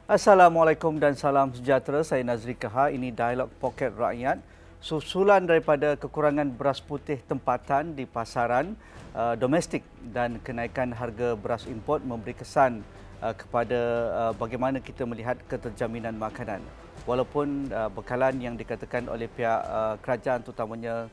Assalamualaikum dan salam sejahtera. Saya Nazri Kaha. Ini Dialog Poket Rakyat. Susulan daripada kekurangan beras putih tempatan di pasaran domestik dan kenaikan harga beras import memberi kesan kepada bagaimana kita melihat keterjaminan makanan. Walaupun bekalan yang dikatakan oleh pihak kerajaan terutamanya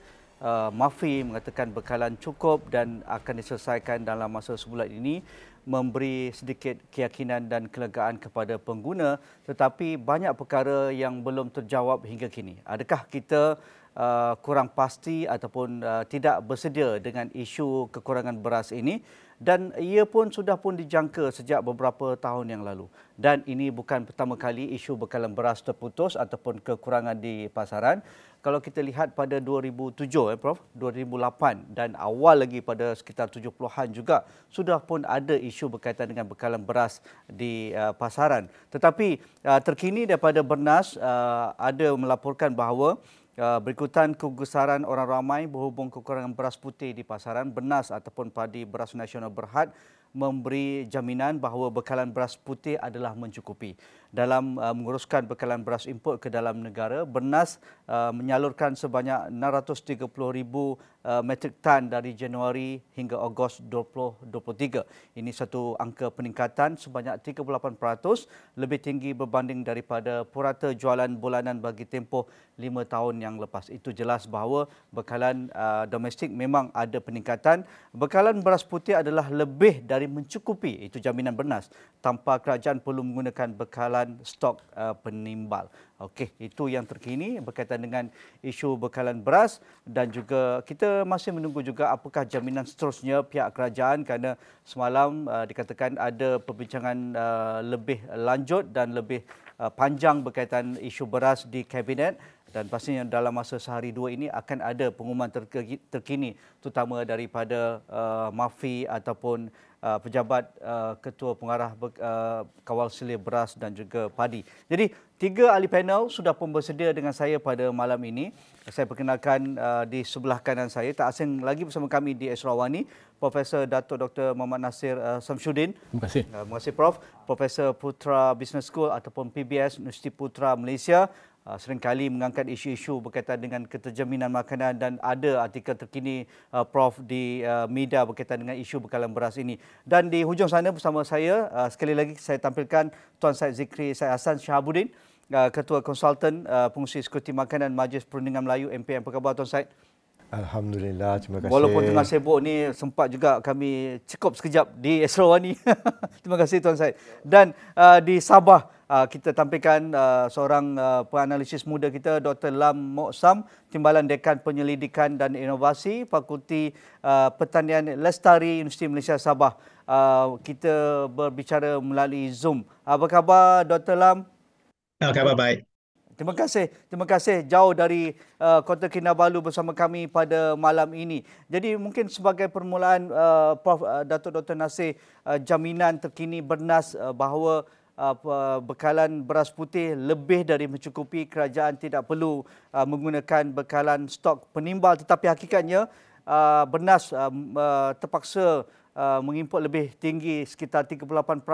MAFI mengatakan bekalan cukup dan akan diselesaikan dalam masa sebulan ini, memberi sedikit keyakinan dan kelegaan kepada pengguna, tetapi banyak perkara yang belum terjawab hingga kini. Adakah kita kurang pasti ataupun tidak bersedia dengan isu kekurangan beras ini? Dan ia pun sudah dijangka sejak beberapa tahun yang lalu. Dan ini bukan pertama kali isu bekalan beras terputus ataupun kekurangan di pasaran. Kalau kita lihat pada 2007, Prof, 2008 dan awal lagi pada sekitar 70-an juga sudah pun ada isu berkaitan dengan bekalan beras di pasaran. Tetapi terkini daripada Bernas ada melaporkan bahawa berikutan kegusaran orang ramai berhubung kekurangan beras putih di pasaran, Bernas ataupun Padi Beras Nasional Berhad memberi jaminan bahawa bekalan beras putih adalah mencukupi. Dalam menguruskan bekalan beras import ke dalam negara, Bernas menyalurkan sebanyak 630,000 metrik tan dari Januari hingga Ogos 2023. Ini satu angka peningkatan sebanyak 38%, lebih tinggi berbanding daripada purata jualan bulanan bagi tempoh 5 tahun yang lepas. Itu jelas bahawa bekalan domestik memang ada peningkatan. Bekalan beras putih adalah lebih dari mencukupi, itu jaminan Bernas, tanpa kerajaan perlu menggunakan bekalan stok penimbal. Okey, itu yang terkini berkaitan dengan isu bekalan beras, dan juga kita masih menunggu juga apakah jaminan seterusnya pihak kerajaan, kerana semalam dikatakan ada perbincangan lebih lanjut dan lebih panjang berkaitan isu beras di Kabinet, dan pastinya dalam masa sehari dua ini akan ada pengumuman terkini terutama daripada MAFI ataupun pejabat ketua pengarah kawal selia beras dan juga padi. Jadi 3 ahli panel sudah pun bersedia dengan saya pada malam ini. Saya perkenalkan di sebelah kanan saya, tak asing lagi bersama kami di Esrawani, Profesor Datuk Dr. Muhammad Nasir Samsudin. Terima kasih. Terima kasih Prof. Profesor Putra Business School ataupun PBS Universiti Putra Malaysia. Seringkali mengangkat isu-isu berkaitan dengan keterjaminan makanan, dan ada artikel terkini Prof di media berkaitan dengan isu bekalan beras ini. Dan di hujung sana bersama saya, sekali lagi saya tampilkan Tuan Syed Zikri Syed Hassan Shahabuddin, Ketua Konsultan Pengurusi Sekuriti Makanan Majlis Perundingan Melayu MPN. Apa khabar Tuan Syed? Alhamdulillah, terima kasih. Walaupun tengah sibuk ni, sempat juga kami cekup sekejap di Esrawani. Terima kasih Tuan Syed. Dan di Sabah, kita tampilkan seorang penganalisis muda kita, Dr. Lam Moksam, Timbalan Dekan Penyelidikan dan Inovasi, Fakulti Pertanian Lestari Universiti Malaysia Sabah. Kita berbicara melalui Zoom. Apa khabar Dr. Lam? Khabar baik. Terima kasih jauh dari Kota Kinabalu bersama kami pada malam ini. Jadi mungkin sebagai permulaan, Prof. Datuk Dr. Nasir, jaminan terkini Bernas bahawa bekalan beras putih lebih dari mencukupi, kerajaan tidak perlu menggunakan bekalan stok penimbal, tetapi hakikatnya Bernas terpaksa mengimport lebih tinggi sekitar 38%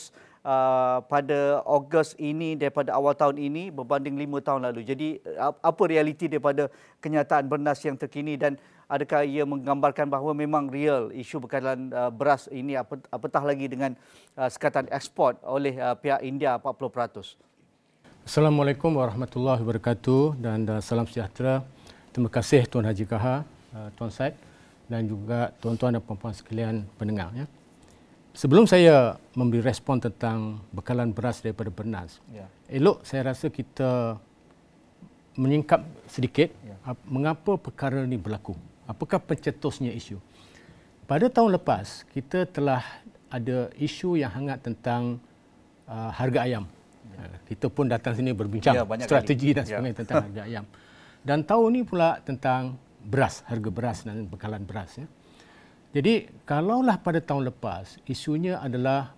pada Ogos ini daripada awal tahun ini berbanding 5 tahun lalu. Jadi apa realiti daripada kenyataan Bernas yang terkini, dan adakah ia menggambarkan bahawa memang real isu bekalan beras ini apatah lagi dengan sekatan ekspor oleh pihak India 40%? Assalamualaikum warahmatullahi wabarakatuh dan salam sejahtera. Terima kasih Tuan Haji Kaha, Tuan Syed, dan juga tuan-tuan dan puan-puan sekalian pendengar. Ya. Sebelum saya memberi respon tentang bekalan beras daripada Bernas, elok saya rasa kita menyingkap sedikit mengapa perkara ini berlaku. Apakah pencetusnya isu? Pada tahun lepas, kita telah ada isu yang hangat tentang harga ayam. Kita pun datang sini berbincang strategi dan sebagainya tentang harga ayam. Dan tahun ini pula tentang beras, harga beras dan bekalan beras. Ya. Jadi, kalaulah pada tahun lepas, isunya adalah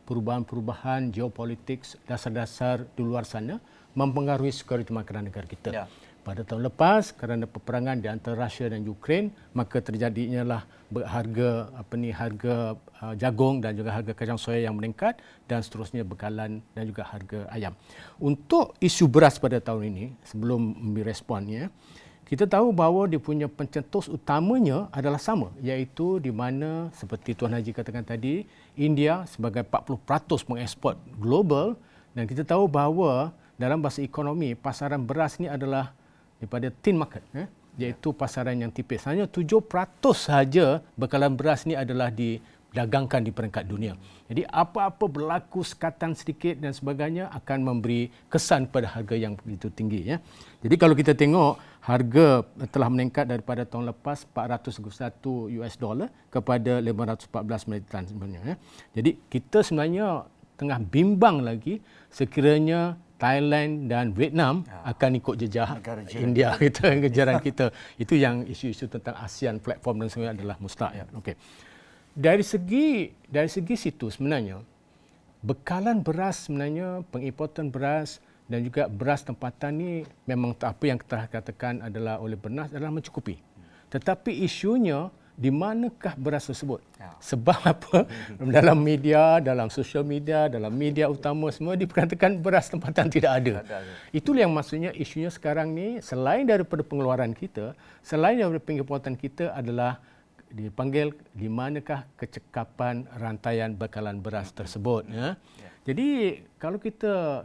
perubahan-perubahan geopolitik, dasar-dasar di luar sana mempengaruhi sekuriti makanan negara kita. Ya. Pada tahun lepas kerana peperangan di antara Rusia dan Ukraine, maka terjadinya lah harga jagung dan juga harga kacang soya yang meningkat dan seterusnya bekalan dan juga harga ayam. Untuk isu beras pada tahun ini, sebelum memberi responnya, kita tahu bahawa dia punya pencetus utamanya adalah sama, iaitu di mana seperti Tuan Haji katakan tadi, India sebagai 40% mengeksport global, dan kita tahu bahawa dalam bahasa ekonomi pasaran beras ni adalah daripada tin market, iaitu pasaran yang tipis. Hanya 7% sahaja bekalan beras ni adalah didagangkan di peringkat dunia. Jadi apa-apa berlaku sekatan sedikit dan sebagainya akan memberi kesan pada harga yang begitu tinggi. Jadi kalau kita tengok harga telah meningkat daripada tahun lepas $421 kepada 514 Malaysian sebenarnya. Jadi kita sebenarnya tengah bimbang lagi sekiranya Thailand dan Vietnam akan ikut jejak India kita, kejaran kita. Itu yang isu-isu tentang ASEAN platform dan sebagainya adalah mustahil. Okey. Dari segi situ sebenarnya bekalan beras sebenarnya, pengimportan beras dan juga beras tempatan ni memang apa yang kita katakan adalah oleh Bernas adalah mencukupi. Tetapi isunya di manakah beras tersebut? Sebab apa? Dalam media, dalam sosial media, dalam media utama semua diperkatakan beras tempatan tidak ada. Itulah yang maksudnya isunya sekarang ni, selain daripada pengeluaran kita, selain daripada pengimportan kita adalah dipanggil di manakah kecekapan rantaian bekalan beras tersebut. Jadi kalau kita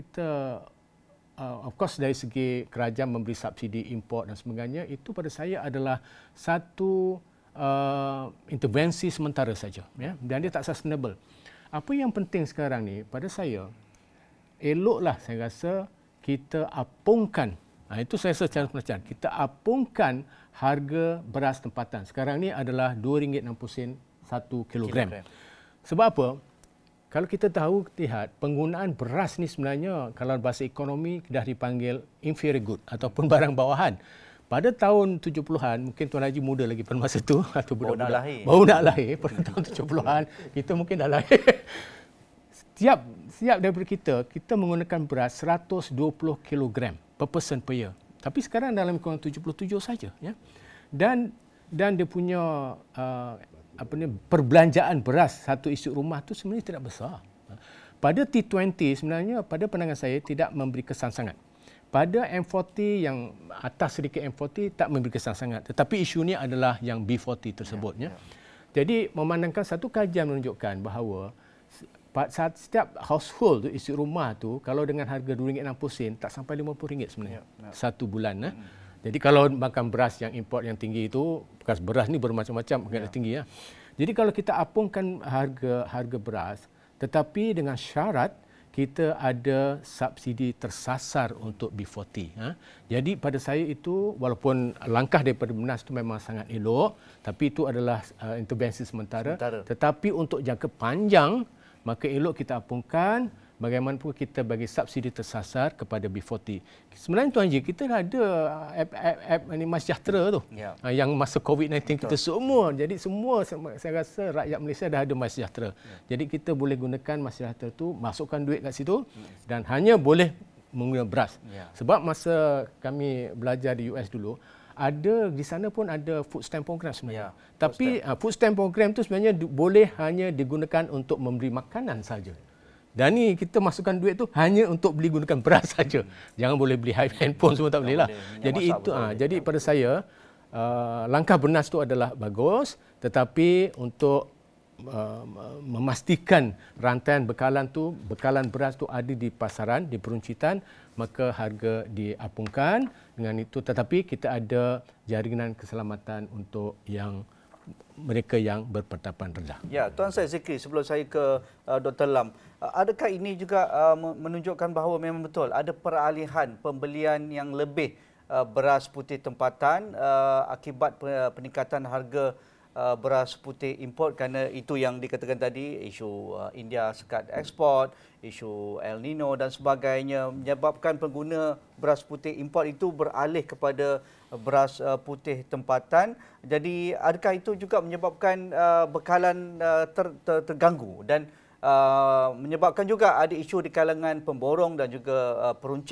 of course dari segi kerajaan memberi subsidi import dan sebagainya, itu pada saya adalah satu intervensi sementara saja, dan dia tak sustainable. Apa yang penting sekarang ni pada saya, eloklah saya rasa kita apungkan, itu saya rasa secara pelancaran, kita apungkan harga beras tempatan. Sekarang ni adalah RM2.60 1 kilogram. Sebab apa? Kalau kita tahu, lihat penggunaan beras ni sebenarnya kalau bahasa ekonomi dah dipanggil inferior good ataupun barang bawahan. Pada tahun 70-an, mungkin Tuan Haji muda lagi pada masa itu, atau budak-budak baru nak lahir pada tahun 70-an, kita mungkin dah lahir. Setiap daripada kita menggunakan beras 120 kg per person per year. Tapi sekarang dalam kurang 77 saja. Dan dia punya perbelanjaan beras satu isi rumah tu sebenarnya tidak besar. Pada T20 sebenarnya pada pandangan saya tidak memberi kesan sangat. Pada M40 yang atas sedikit M40 tak memberi kesan sangat. Tetapi isu ni adalah yang B40 tersebut. Jadi memandangkan satu kajian menunjukkan bahawa setiap household tu, isi rumah tu, kalau dengan harga RM2.60 tak sampai RM50 sebenarnya satu bulan. Jadi kalau makan beras yang import yang tinggi itu, beras ni bermacam-macam yang tinggi. Jadi kalau kita apungkan harga beras, tetapi dengan syarat kita ada subsidi tersasar untuk B40. Jadi pada saya itu, walaupun langkah daripada Bernas itu memang sangat elok, tapi itu adalah intervensi sementara. Tetapi untuk jangka panjang, maka elok kita apungkan bagaimanapun kita bagi subsidi tersasar kepada B40. Sebenarnya Tuan Haji, kita ada app MySejahtera tu. Yang masa COVID-19 kita semua. Jadi semua saya rasa rakyat Malaysia dah ada MySejahtera. Jadi kita boleh gunakan MySejahtera tu, masukkan duit kat situ dan hanya boleh menggunakan beras. Sebab masa kami belajar di US dulu, di sana pun ada food stamp program sebenarnya. Tapi food stamp program tu sebenarnya boleh hanya digunakan untuk memberi makanan saja. Dan ni kita masukkan duit tu hanya untuk beli gunakan beras saja. Jangan boleh beli handphone semua tak boleh lah. Jadi itu jadi pada saya langkah Bernas tu adalah bagus, tetapi untuk memastikan rantaian bekalan beras tu ada di pasaran, di peruncitan, maka harga diapungkan dengan itu, tetapi kita ada jarinan keselamatan untuk mereka yang berpendapatan rendah. Ya, Tuan Syed Zikri, sebelum saya ke Dr. Lam, adakah ini juga menunjukkan bahawa memang betul ada peralihan pembelian yang lebih beras putih tempatan akibat peningkatan harga beras putih import, kerana itu yang dikatakan tadi, isu India sekat ekspor, isu El Nino dan sebagainya menyebabkan pengguna beras putih import itu beralih kepada beras putih tempatan. Jadi adakah itu juga menyebabkan bekalan terganggu dan menyebabkan juga ada isu di kalangan pemborong dan juga peruncit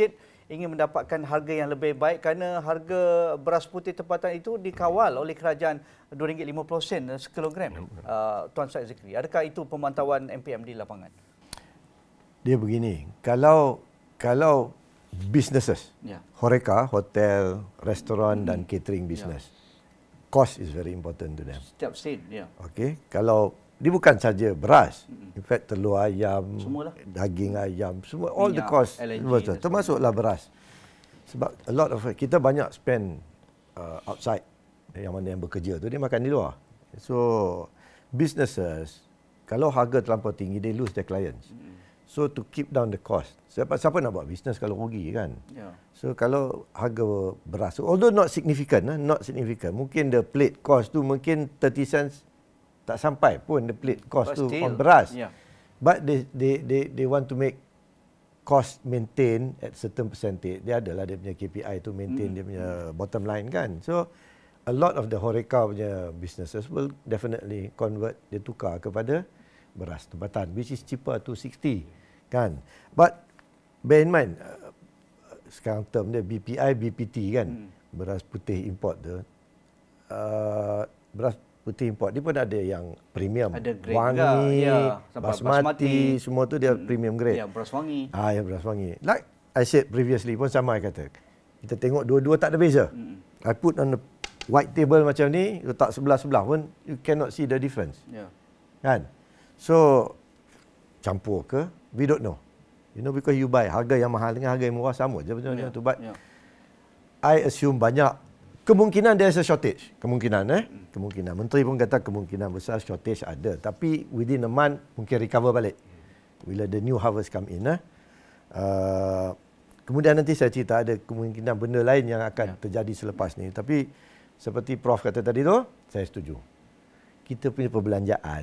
ingin mendapatkan harga yang lebih baik kerana harga beras putih tempatan itu dikawal oleh kerajaan RM2.50 sekilogram. Tuan Syed Zikri, adakah itu pemantauan MPM di lapangan? Dia begini, kalau businesses, Horeca, hotel, restoran dan catering business, cost is very important to them. Setiap sen, Okay, kalau dia bukan saja beras, in fact telur ayam, semualah, daging ayam, semua, all minyak, the cost, LNG, termasuklah beras. Sebab a lot of kita banyak spend outside, yang mana yang bekerja tu dia makan di luar. So businesses, kalau harga terlampau tinggi, they lose their clients. So to keep down the cost, siapa nak buat bisnes kalau rugi kan? So kalau harga beras, although not significant, mungkin the plate cost tu mungkin 30 cents tak sampai pun the plate cost tu on beras. But they want to make cost maintain at certain percentage. Dia adalah dia punya KPI tu maintain dia punya bottom line kan. So a lot of the Horeca punya businesses will definitely convert, dia tukar kepada beras tempatan, which is cheaper, 260 kan. But bear in mind, sekarang term dia BPI, BPT kan, beras putih import tu. Beras putih import dia pun ada yang premium, ada wangi, basmati, semua tu dia premium grade. Beras wangi. Ya, beras wangi. Like I said previously pun sama, I kata. Kita tengok dua-dua tak ada beza. I put on the white table macam ni, letak sebelah-sebelah pun you cannot see the difference. Kan? So campur ke? We don't know. You know, because you buy harga yang mahal dengan harga yang murah sama je macam tu. But I assume banyak kemungkinan there's a shortage. Kemungkinan. Menteri pun kata kemungkinan besar shortage ada. Tapi within a month mungkin recover balik. Bila the new harvest come in. Kemudian nanti saya cerita ada kemungkinan benda lain yang akan terjadi selepas ni. Tapi seperti Prof kata tadi tu, saya setuju. Kita punya perbelanjaan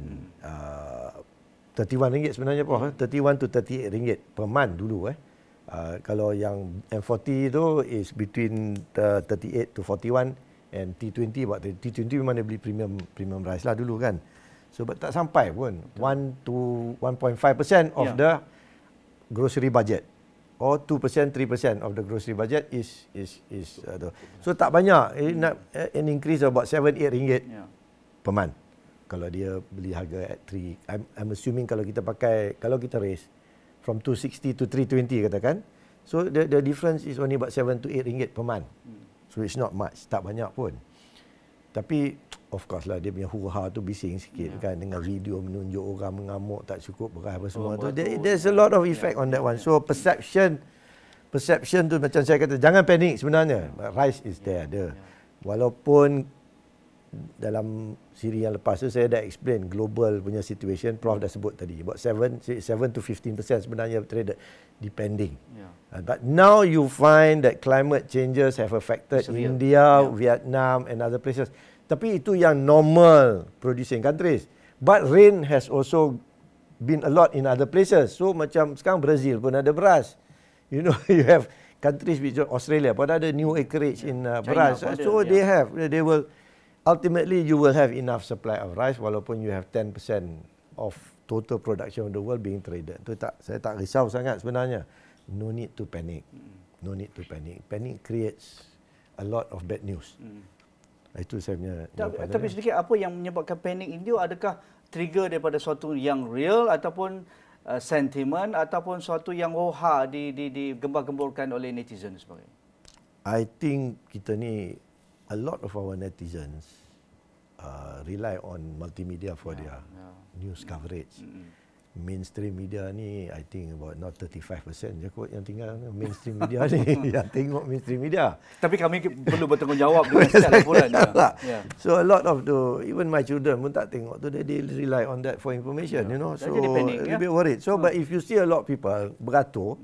RM31 sebenarnya Prof. 31 to RM38 per month dulu. Kalau yang M40 tu is between 38 to 41 and T20 about T20 memang dia beli premium rice lah dulu kan. So but tak sampai pun 1 to 1.5% of the grocery budget, or 2%, 3% of the grocery budget is so tak banyak. Nak an increase of about RM7-8 per month. Kalau dia beli harga at 3, I'm assuming kalau kita kita raise from 260 to 320 katakan. So the difference is only about RM7 to 8 per month. So it's not much, tak banyak pun. Tapi of course lah dia punya huru-hara tu bising sikit kan, dengan video menunjuk orang mengamuk tak cukup beras apa semua tu. There's a lot of effect on that one. So perception tu macam saya kata, jangan panik sebenarnya. Rice is there ada. Walaupun dalam siri yang lepas tu saya dah explain global punya situation, Prof dah sebut tadi about 7 to 15% sebenarnya traded depending. But now you find that climate changes have affected India, Vietnam and other places. Tapi itu yang normal producing countries. But rain has also been a lot in other places. So macam sekarang Brazil pun ada beras. You know, you have countries which Australia pun ada new acreage in beras. So they will ultimately you will have enough supply of rice walaupun you have 10% of total production of the world being traded. Saya tak risau sangat sebenarnya. No need to panic. No need to panic. Panic creates a lot of bad news. Itu saya punya jawapan. Tapi sedikit, apa yang menyebabkan panik India? Adakah trigger daripada suatu yang real ataupun sentiment ataupun suatu yang hoha digembar-gemburkan oleh netizen sebagainya? I think kita ni, a lot of our netizens rely on multimedia for their news coverage. Mainstream media ni, I think about not 35% je kot yang tinggal mainstream media ni, yang tengok mainstream media. Tapi kami perlu bertanggungjawab dengan setiap laporan. So a lot of even my children pun tak tengok tu, they rely on that for information, you know. So a bit worried. So but if you see a lot of people beratur,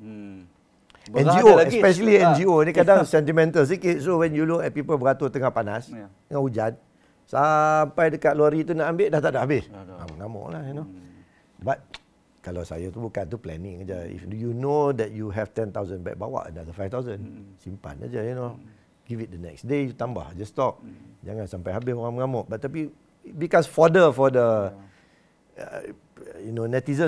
NGO, especially NGO ni kadang sentimental sikit. So when you look at people beratur tengah panas, tengah hujan, sampai dekat lori tu nak ambil dah tak ada habis. Mengamuk lah, you know. But kalau saya tu bukan tu planning aja. If you know that you have 10,000 bag, bawa another 5,000. Simpan aja, you know. Give it the next day, you tambah je stok. Jangan sampai habis orang mengamuk. But tapi because fodder for the you know, netizens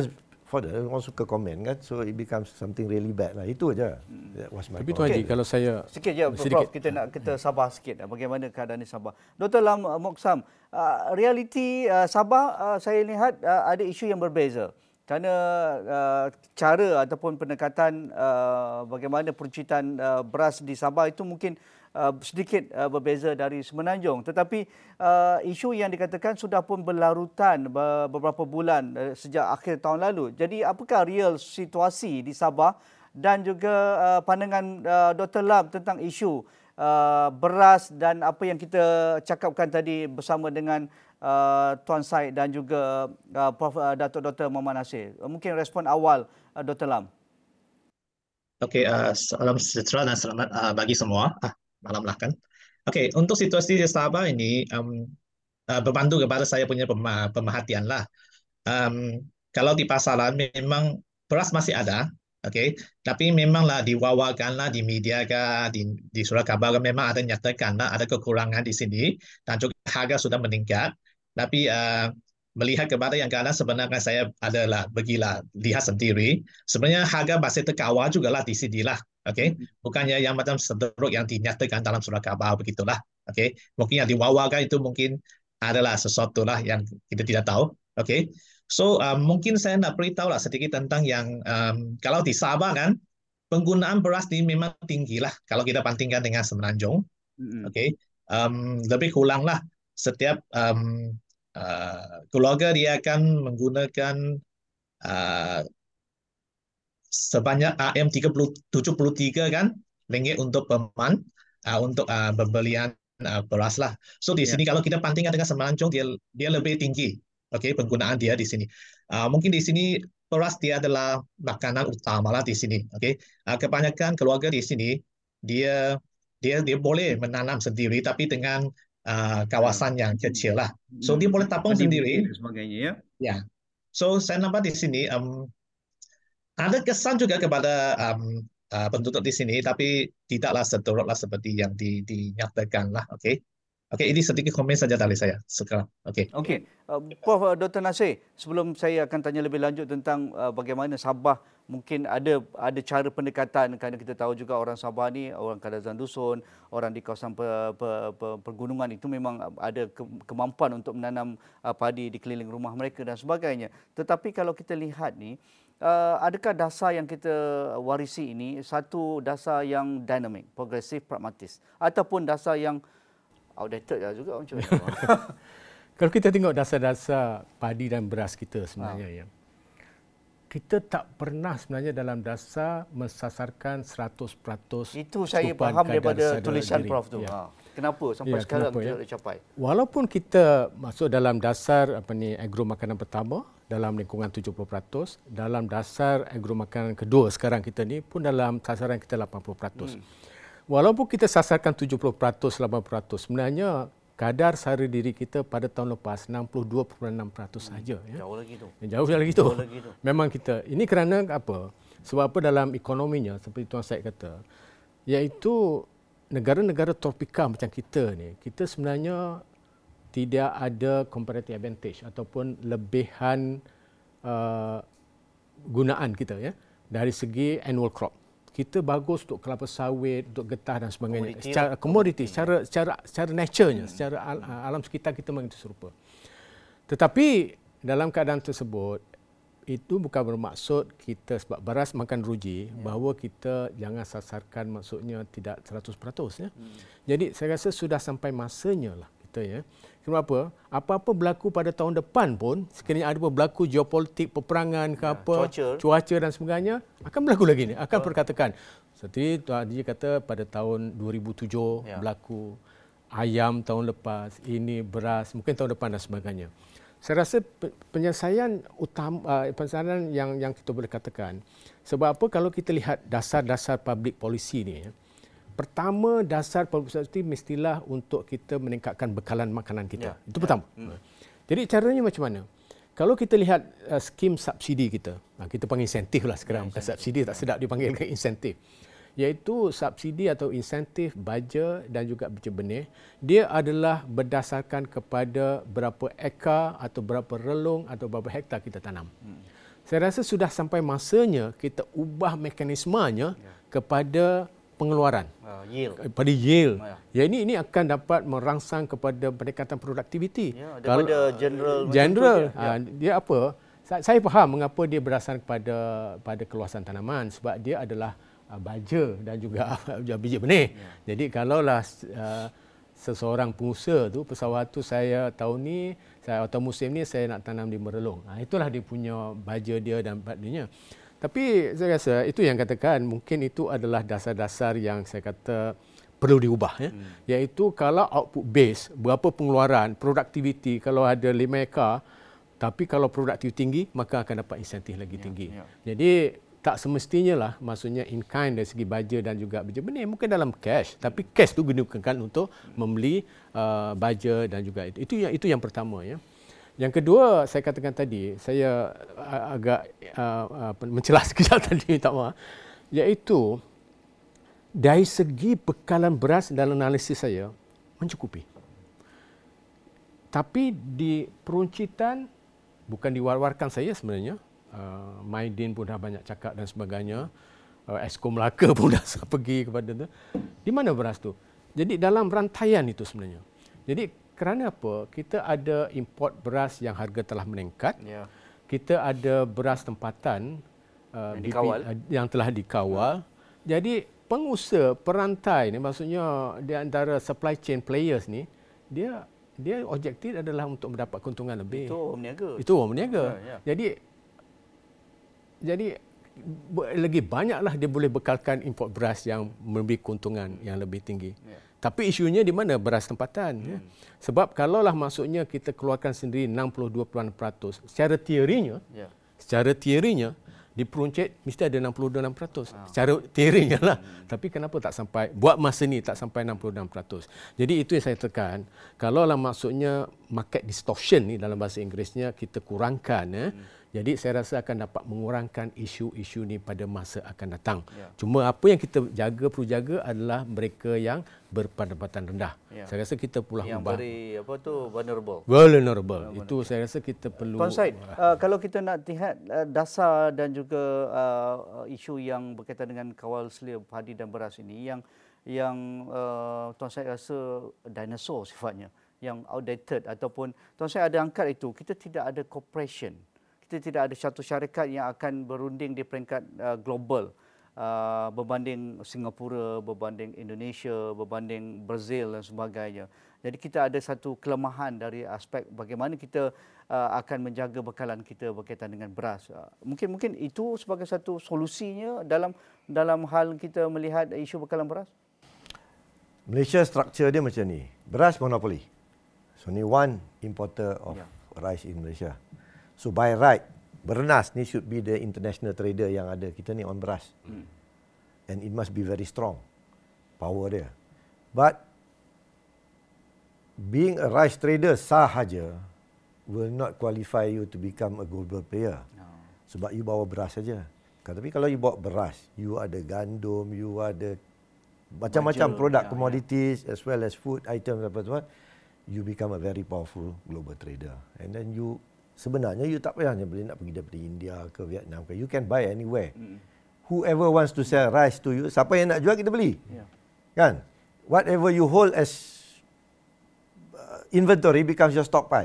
further, orang suka komen kan, so it becomes something really bad lah. Itu aja. That was my Tapi point. Tuan Haji, kalau saya Sikit je, Prof. Kita sabar sikit. Bagaimana keadaan di Sabah? Dr. Lam Moksam, realiti Sabah saya lihat ada isu yang berbeza. Kerana cara ataupun pendekatan bagaimana peruncitan beras di Sabah itu mungkin sedikit berbeza dari Semenanjung. Tetapi isu yang dikatakan sudah pun berlarutan beberapa bulan sejak akhir tahun lalu. Jadi apakah real situasi di Sabah dan juga pandangan Dr. Lam tentang isu beras dan apa yang kita cakapkan tadi bersama dengan Tuan Syed dan juga Prof. Datuk Dr. Muhammad Nasir. Mungkin respon awal Dr. Lam. Okey, salam sejahtera dan selamat bagi semua. Malam lah kan. Okey, untuk situasi di Sabah ini berpandu kepada saya punya pemerhatian lah. Kalau di pasaran memang beras masih ada, okey, tapi memanglah diwawakanlah di media ke, di surat khabar memang ada nyatakanlah ada kekurangan di sini dan juga harga sudah meningkat. Tapi melihat kepada yang keadaan sebenarnya saya adalah bagilah lihat sendiri. Sebenarnya harga masih terkawal jugalah di sini lah. Okey, bukannya yang macam sederuk yang dinyatakan dalam surat khabar begitulah. Okey, mungkin yang diwawakan itu mungkin adalah sesuatu lah yang kita tidak tahu. Okey, so mungkin saya nak beritahu lah sedikit tentang yang kalau di Sabah kan penggunaan beras ini memang tinggi lah kalau kita bandingkan dengan Semenanjung. Okey, lebih kurang lah setiap keluarga dia akan menggunakan sebanyak RM73 kan ringgit untuk per month untuk pembelian beras lah. So di sini kalau kita bandingkan dengan Semenanjung dia lebih tinggi. Okey, penggunaan dia di sini. Mungkin di sini beras dia adalah makanan utama lah di sini. Okey, kebanyakan keluarga di sini dia boleh menanam sendiri tapi dengan kawasan yang kecil lah. So dia boleh tabung sendiri. Sebagainya ya. Ya. So saya nampak di sini ada kesan juga kepada penduduk di sini, tapi tidaklah seteruslah seperti yang dinyatakan lah. Okey, ini sedikit komen saja dari saya sekarang. Okey, Prof. Dr. Nasir, sebelum saya akan tanya lebih lanjut tentang bagaimana Sabah mungkin ada cara pendekatan, kerana kita tahu juga orang Sabah ni orang kawasan dusun, orang di kawasan pergunungan itu memang ada kemampuan untuk menanam padi di keliling rumah mereka dan sebagainya. Tetapi kalau kita lihat ni, adakah dasar yang kita warisi ini satu dasar yang dinamik, progresif, pragmatis, ataupun dasar yang outdated lah juga macam mana? Kalau kita tengok dasar-dasar padi dan beras kita sebenarnya, kita tak pernah sebenarnya dalam dasar mensasarkan 100% itu saya faham daripada tulisan diri. Prof tu. Kenapa sampai sekarang tidak dicapai? Walaupun kita masuk dalam dasar agro makanan pertama dalam lingkungan 70%, dalam dasar agro makanan kedua sekarang kita ni pun dalam sasaran kita 80%. Walaupun kita sasarkan 70%, 80%, sebenarnya kadar sara diri kita pada tahun lepas 62.6% saja. Jauh lagi tu. Jauh lagi tu. Memang kita. Ini kerana apa? Sebab apa dalam ekonominya seperti Tuan Syed kata, iaitu negara-negara tropika macam kita ni, kita sebenarnya tidak ada comparative advantage ataupun lebihan gunaan kita ya dari segi annual crop. Kita bagus untuk kelapa sawit, untuk getah dan sebagainya. Secara komoditi, secara nature-nya, secara alam sekitar kita memang itu serupa. Tetapi dalam keadaan tersebut, itu bukan bermaksud kita sebab beras makan ruji bahawa kita jangan sasarkan maksudnya tidak 100% ya. Jadi saya rasa sudah sampai masanya lah kita ya. Kenapa? Apa-apa berlaku pada tahun depan pun, sekiranya ada berlaku geopolitik, peperangan ke apa, cuaca dan sebagainya, akan berlaku lagi ni, akan perkatakan. Seperti Tuan Haji kata pada tahun 2007 berlaku, ayam tahun lepas, ini beras, mungkin tahun depan dan sebagainya. Saya rasa penyelesaian utama, penyelesaian yang kita boleh katakan, sebab apa kalau kita lihat dasar-dasar public policy ni, pertama dasar public policy mestilah untuk kita meningkatkan bekalan makanan kita. Itu pertama. Jadi caranya macam mana? Kalau kita lihat skim subsidi kita, kita panggil insentif lah sekarang, bukan subsidi, tak sedap dipanggil insentif. Iaitu subsidi atau insentif baja dan juga biji benih, dia adalah berdasarkan kepada berapa ekar atau berapa relung atau berapa hektar kita tanam. Saya rasa sudah sampai masanya kita ubah mekanismenya kepada pengeluaran. Yield. Pada yield. Ya, ini akan dapat merangsang kepada peningkatan produktiviti. Ya, daripada general. Dia apa? Saya faham mengapa dia berdasarkan pada keluasan tanaman, sebab dia adalah baja dan juga biji benih. Jadi kalaulah seseorang pengusaha tu, pesawat tu saya tahun ni, atau musim ni saya nak tanam di Merelong. Itulah dia punya baja dia dan sebagainya. Tapi saya rasa itu yang katakan, mungkin itu adalah dasar-dasar yang saya kata perlu diubah. Iaitu kalau output base, berapa pengeluaran, produktiviti, kalau ada 5 ekar, tapi kalau produktiviti tinggi, maka akan dapat insentif lagi tinggi. Jadi tak semestinya lah, maksudnya in kind dari segi baja dan juga biji benih, mungkin dalam cash, tapi cash tu gunakan untuk membeli baja dan juga itu yang pertama ya. Yang kedua, saya katakan tadi, saya agak mencelah sekejap tadi, minta maaf, iaitu dari segi bekalan beras dalam analisis saya mencukupi. Tapi di peruncitan, bukan diwar-warkan saya sebenarnya, Maidin pun dah banyak cakap dan sebagainya. Exco Melaka pun dah pergi kepada tu. Di mana beras tu? Jadi dalam rantaian itu sebenarnya. Jadi kerana apa? Kita ada import beras yang harga telah meningkat. Kita ada beras tempatan yang telah dikawal. Jadi pengusaha perantai ni, maksudnya di antara supply chain players ni, dia objektif adalah untuk mendapat keuntungan lebih. Itu orang berniaga. Jadi lagi banyaklah dia boleh bekalkan import beras yang memberi keuntungan yang lebih tinggi. Tapi isunya di mana beras tempatan. Sebab kalaulah maksudnya kita keluarkan sendiri 62%, secara teorinya di peruncit mesti ada 66%. Secara teorinya lah. Tapi kenapa tak sampai, buat masa ni tak sampai 66%. Jadi itu yang saya tekan. Kalaulah maksudnya market distortion ni dalam bahasa Inggerisnya kita kurangkan, jadi saya rasa akan dapat mengurangkan isu-isu ni pada masa akan datang. Cuma apa yang kita perlu jaga adalah mereka yang berpendapatan rendah. Saya rasa kita pula yang ubah. Vulnerable. Itu saya rasa kita perlu. Tuan Syed, kalau kita nak lihat dasar dan juga isu yang berkaitan dengan kawal selia padi dan beras ini, yang Tuan Syed rasa dinosaur sifatnya, yang outdated, ataupun Tuan Syed ada angkat itu, kita tidak ada cooperation. Kita tidak ada satu syarikat yang akan berunding di peringkat global berbanding Singapura, berbanding Indonesia, berbanding Brazil dan sebagainya. Jadi kita ada satu kelemahan dari aspek bagaimana kita akan menjaga bekalan kita berkaitan dengan beras. Mungkin itu sebagai satu solusinya dalam hal kita melihat isu bekalan beras. Malaysia structure dia macam ni. Beras monopoli. So only one importer of rice in Malaysia. So by right, Bernas ni should be the international trader yang ada kita ni on beras. And it must be very strong power dia. But being a rice trader sahaja will not qualify you to become a global player. Sebab you bawa beras saja. Tapi kalau you bawa beras, you ada gandum, you ada macam-macam produk commodities as well as food items apa-apa, you become a very powerful global trader. And then you sebenarnya you tak payah boleh nak pergi daripada India ke Vietnam ke. You can buy anywhere. Whoever wants to sell rice to you, siapa yang nak jual kita beli. Kan? Whatever you hold as inventory becomes your stockpile.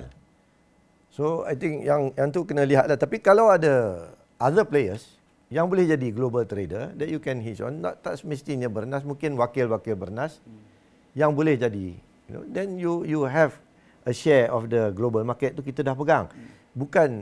So I think yang tu kena lihatlah. Tapi kalau ada other players yang boleh jadi global trader that you can hitch on, tak semestinya Bernas, mungkin wakil-wakil Bernas yang boleh jadi, then you have a share of the global market tu kita dah pegang. Bukan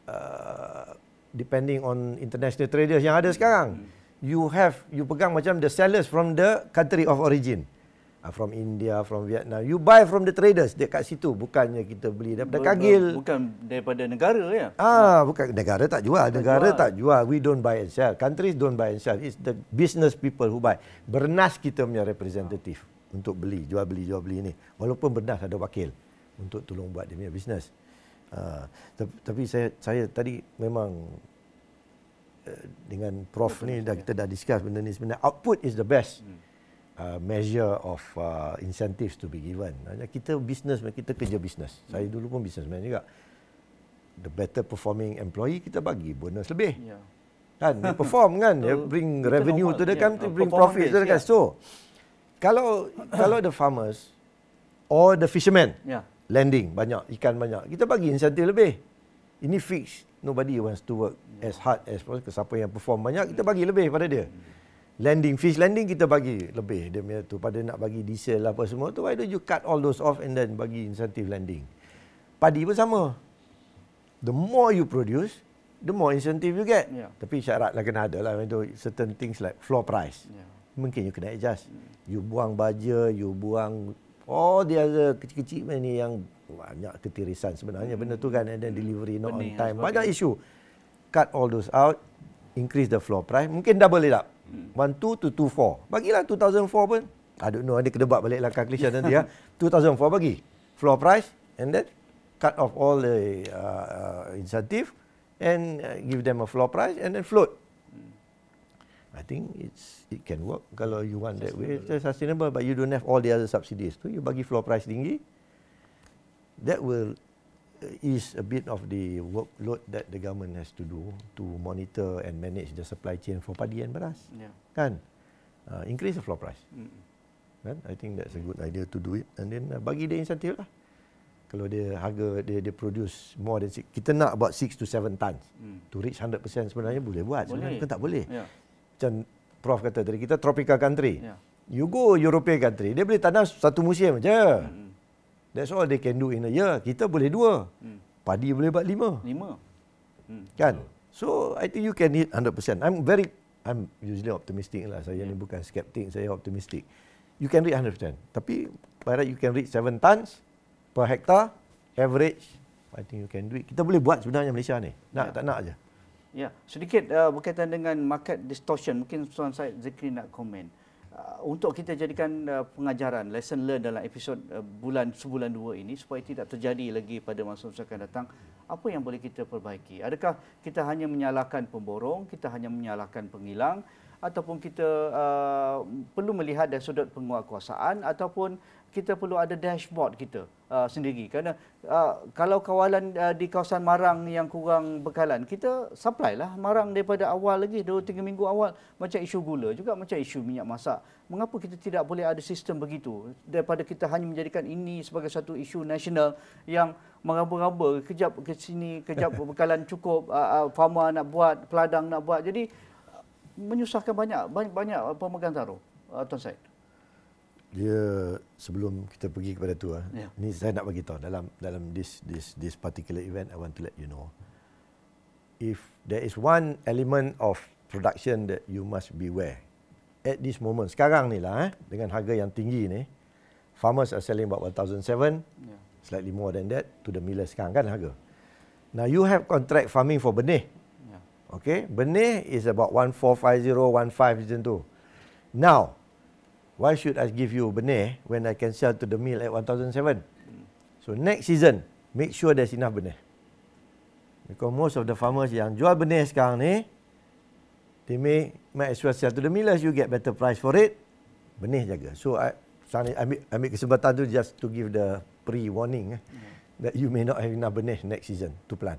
depending on international traders yang ada sekarang. You pegang macam the sellers from the country of origin. From India, from Vietnam. You buy from the traders dekat situ. Bukannya kita beli daripada Kagil. Bukan daripada negara ya? Bukan. Negara tak jual. Tak jual. We don't buy and sell. Countries don't buy and sell. It's the business people who buy. Bernas kita punya representative untuk beli, jual beli ni. Walaupun Bernas ada wakil untuk tolong buat dia punya business. Tapi saya tadi memang dengan Prof ni kita dah discuss benda ni. Sebenarnya output is the best measure of incentives to be given. Kita business, kita kerja business. Saya dulu pun businessman juga. the better performing employee, kita bagi bonus lebih. Ya. Kan, dia perform kan, dia bring Itu revenue normal, to the country, bring performance profit to the based, country. So, kalau the farmers or the fishermen Ya. landing banyak, ikan banyak, kita bagi insentif lebih. Ini fix. Nobody wants to work as hard as possible. Siapa yang perform banyak, kita bagi lebih pada dia. Landing, fish landing kita bagi lebih. Dia punya tu, pada nak bagi diesel apa semua tu, why don't you cut all those off and then bagi insentif landing. Padi pun sama. The more you produce, the more incentive you get. Yeah. Tapi syarat lah kena ada lah. Itu certain things like floor price. Yeah. Mungkin you kena adjust. You buang baja, you buang all the other kecil-kecil ni yang banyak ketirisan sebenarnya benda tu kan, and then delivery not on Benih time. dan Banyak sebagainya. isu. Cut all those out, increase the floor price. Mungkin double it up. 1.2 to 2.4. Bagilah 2004 pun. I don't know, ada kena buat balik lah calculation nanti ya. 2004 bagi. Floor price and then cut off all the incentive and give them a floor price and then float. I think it can work kalau you want that way. It's sustainable, but you don't have all the other subsidies. So you bagi floor price tinggi, that will ease a bit of the workload that the government has to do to monitor and manage the supply chain for padi and beras. Yeah. Kan? Increase the floor price. Kan? I think that's a good idea to do it. And then bagi dia insentif lah. Kalau dia harga dia produce more than kita nak about 6 to 7 tons to reach 100% sebenarnya boleh buat. Sebenarnya bukan tak boleh. Yeah. Macam Prof kata tadi, kita tropical country. Yeah. You go European country, dia boleh tanam satu musim je. That's all they can do in a year. Kita boleh 2. Padi boleh buat 5. 5. Kan? So, I think you can hit 100%. I'm usually optimistic lah. Saya ni bukan skeptik, saya optimistic. You can reach 100%. Tapi, by right you can reach 7 tons per hektar, average. I think you can do it. Kita boleh buat sebenarnya Malaysia ni. Nak tak nak aja. Ya, sedikit berkaitan dengan market distortion. Mungkin Tuan Syed Zikri nak komen. Untuk kita jadikan pengajaran, lesson learn dalam episod sebulan 2 ini supaya tidak terjadi lagi pada masa-masa akan datang, apa yang boleh kita perbaiki? Adakah kita hanya menyalahkan pemborong, kita hanya menyalahkan pengilang, ataupun kita perlu melihat dari sudut penguatkuasaan, ataupun kita perlu ada dashboard kita sendiri? Kerana kalau kawalan di kawasan Marang yang kurang bekalan, kita supply lah Marang daripada awal lagi, 2-3 minggu awal. Macam isu gula juga, macam isu minyak masak. Mengapa kita tidak boleh ada sistem begitu? Daripada kita hanya menjadikan ini sebagai satu isu nasional yang meraba-raba, kejap ke sini, kejap bekalan cukup, farmer nak buat, peladang nak buat. Jadi menyusahkan banyak pemegang taruh. Tuan Syed. Dia sebelum kita pergi kepada tu ni saya nak bagi tahu dalam this particular event, I want to let you know, if there is one element of production that you must beware at this moment, sekarang ni lah dengan harga yang tinggi ni, farmers are selling about 1,007, slightly more than that to the millers sekarang kan harga. Now you have contract farming for benih. Okay, benih is about 1450, 15 macam tu. Now, why should I give you benih when I can sell to the mill at 1,007? So next season, make sure there's enough benih. Because most of the farmers yang jual benih sekarang ni, they might as well sell to the millers, you get better price for it, benih jaga. So I ambil kesempatan tu just to give the pre-warning that you may not have enough benih next season to plant.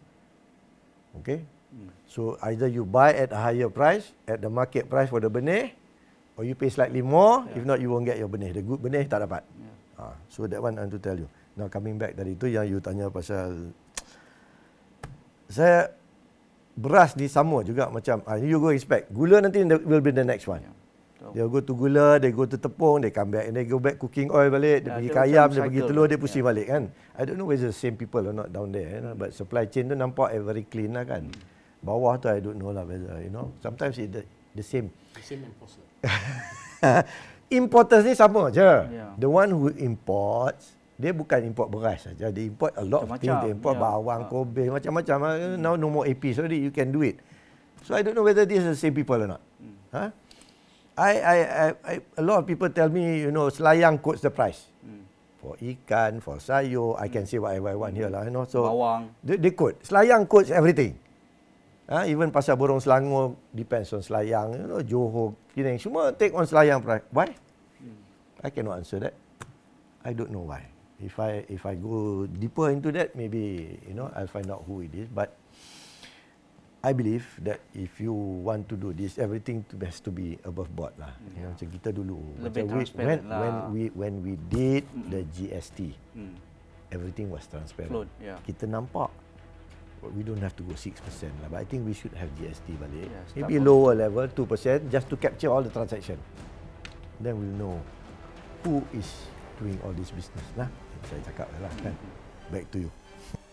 Okay? So either you buy at a higher price, at the market price for the benih, or you pay slightly more, if not you won't get your benih. The good benih tak dapat. So that one I want to tell you. Now coming back dari itu yang you tanya pasal, saya beras ni sama juga macam, you go expect, gula nanti will be the next one. They go to gula, they go to tepung, they come back and they go back cooking oil balik, dia pergi ke ayam, dia pergi telur, dia pusing balik kan. I don't know whether the same people or not down there, but supply chain tu nampak very clean lah kan. Bawah tu I don't know lah whether, sometimes it's the same. The same importer. Importers ni sama je. The one who imports, dia bukan import beras saja, dia import a lot of things. Dia import bawang, kobe, macam-macam. Now no more APs already, you can do it. So I don't know whether this is the same people or not. A lot of people tell me, Selayang quotes the price. For ikan, for sayur, I can say whatever I want here lah. So bawang. They quote. Selayang quotes everything. Even pasal Borong Selangor depends on Selayang, Johor, Penang, semua take on Selayang price. Why? I cannot answer that. I don't know why. If I go deeper into that, maybe I'll find out who it is. But I believe that if you want to do this, everything has to be above board lah. Macam kita dulu, lebih macam transparent lah. when we did the GST, everything was transparent. Float, yeah. Kita nampak we don't have to go 6% lah, but I think we should have GST balik. Yes, Maybe lower level 2% just to capture all the transaction. Then we'll know who is doing all this business lah. Saya cakap lah kan. Back to you.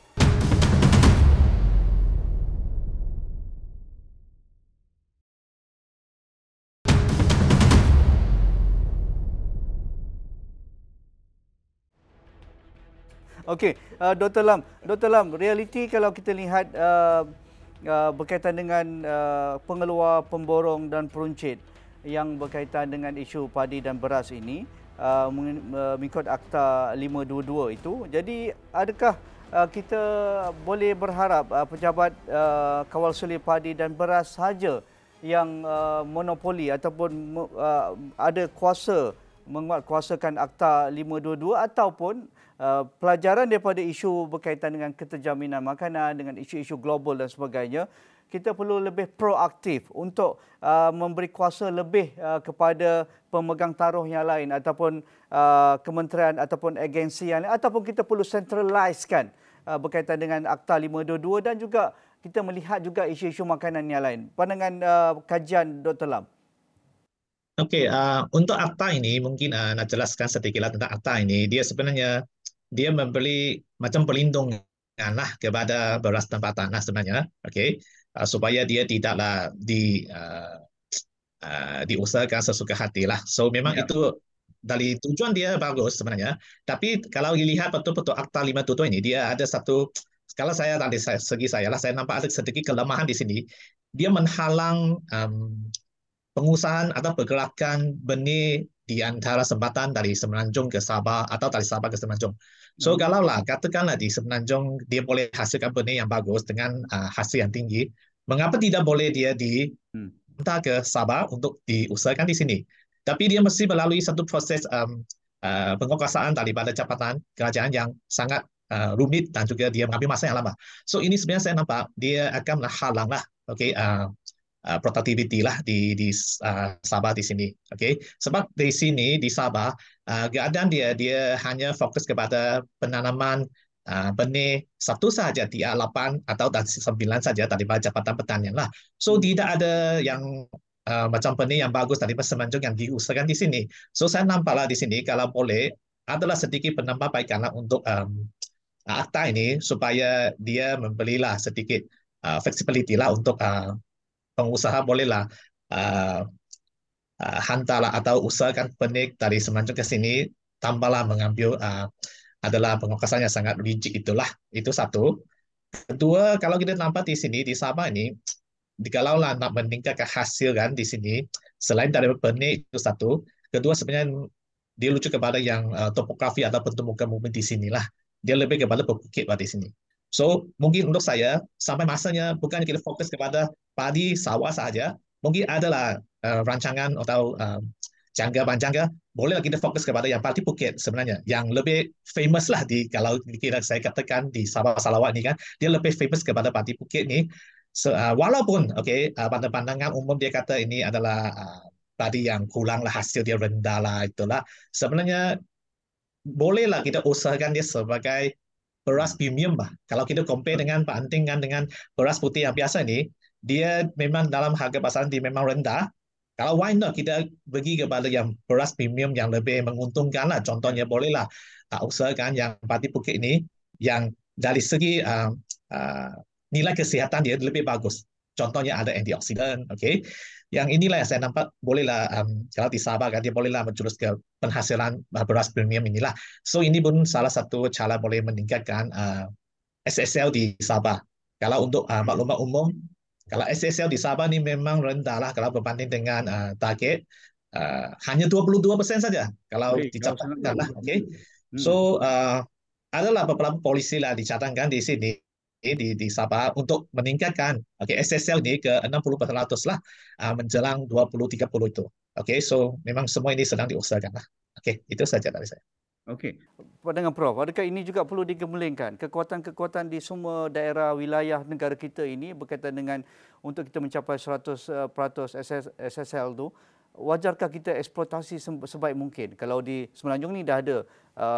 Okey, Dr. Lam, realiti kalau kita lihat berkaitan dengan pengeluar, pemborong dan peruncit yang berkaitan dengan isu padi dan beras ini mengikut Akta 522 itu. Jadi adakah kita boleh berharap pejabat kawal sulit padi dan beras sahaja yang monopoli ataupun ada kuasa menguatkuasakan Akta 522 ataupun pelajaran daripada isu berkaitan dengan keterjaminan makanan, dengan isu-isu global dan sebagainya, kita perlu lebih proaktif untuk memberi kuasa lebih kepada pemegang taruh yang lain ataupun kementerian ataupun agensi yang lain, ataupun kita perlu centralizekan berkaitan dengan Akta 522 dan juga kita melihat juga isu-isu makanan yang lain. Pandangan kajian Dr. Lam. Okey, untuk akta ini mungkin nak jelaskan sedikitlah tentang akta ini. Dia sebenarnya memberi macam perlindungan lah kepada beras tempatan lah sebenarnya, okey, supaya dia tidaklah diusahakan sesuka hati lah. So memang itu dari tujuan dia bagus sebenarnya. Tapi kalau dilihat betul-betul Akta 522 ini, dia ada satu, kalau saya dari segi saya lah, saya nampak ada sedikit kelemahan di sini. Dia menghalang pengusahaan atau pergerakan benih di antara Semenanjung dari Semenanjung ke Sabah atau dari Sabah ke Semenanjung. So kalaulah katakanlah di Semenanjung dia boleh hasilkan benih yang bagus dengan hasil yang tinggi, mengapa tidak boleh dia dihantar ke Sabah untuk diusahakan di sini? Tapi dia mesti melalui satu proses penguasaan daripada jabatan kerajaan yang sangat rumit dan juga dia mengambil masa yang lama. So ini sebenarnya saya nampak dia akan menghalang lah, okey, productivity lah di Sabah di sini, okey. Sebab di sini di Sabah keadaan dia hanya fokus kepada penanaman benih satu sahaja, tidak 8 atau 9 saja daripada Jabatan Pertanian lah. So tidak ada yang macam benih yang bagus daripada Semenanjung yang diusahakan di sini. So saya nampaklah di sini kalau boleh adalah sedikit penambahbaikan lah untuk akta ini supaya dia memberilah sedikit flexibility lah untuk pengusaha bolehlah hantarlah atau usahakan benih dari Semenanjung ke sini tanpalah mengambil adalah penguasaan yang sangat rigid itulah. Itu satu. Kedua, kalau kita nampak di sini di Sabah ini, kalaulah nak meningkatkan hasil kan di sini, selain dari benih itu satu, kedua sebenarnya dia lucu kepada yang topografi atau bentuk muka bumi di sinilah. Dia lebih kepada berbukit di sini. So, mungkin untuk saya, sampai masanya bukan kita fokus kepada padi, sawah saja, mungkin adalah rancangan atau jangka panjang, bolehlah kita fokus kepada yang padi bukit sebenarnya, yang lebih famous lah kalau kira saya katakan di Sabah Sarawak ni kan, dia lebih famous kepada padi bukit ni. So, walaupun, okay, pada pandangan umum dia kata ini adalah padi yang kuranglah hasil dia rendah lah, itulah. Sebenarnya, bolehlah kita usahakan dia sebagai beras premium lah. Kalau kita compare bandingkan dengan beras putih yang biasa ni, dia memang dalam harga pasaran dia memang rendah. Kalau why not kita pergi kepada yang beras premium yang lebih menguntungkan lah. Contohnya bolehlah usahakan yang padi bukit ini yang dari segi nilai kesihatan dia lebih bagus. Contohnya ada antioksidan, okey. Yang inilah yang saya nampak bolehlah kalau di Sabah kan dia bolehlah menjurus ke penghasilan beras premium inilah. So ini pun salah satu cara boleh meningkatkan SSL di Sabah. Kalau untuk maklumat umum, kalau SSL di Sabah ni memang rendah lah kalau berbanding dengan target hanya 22% saja kalau dicatatkan lah, okey. So adalah beberapa polisi lah dicatatkan di sini di Sabah untuk meningkatkan SSL ni ke 60% lah menjelang 2030 itu. Okay, so memang semua ini sedang diusahakan lah. Okay, itu saja dari saya. Okey. Pandangan Prof, adakah ini juga perlu digemblengkan? Kekuatan-kekuatan di semua daerah wilayah negara kita ini berkaitan dengan untuk kita mencapai 100% SSL tu, wajarkah kita eksploitasi sebaik mungkin? Kalau di Semenanjung ni dah ada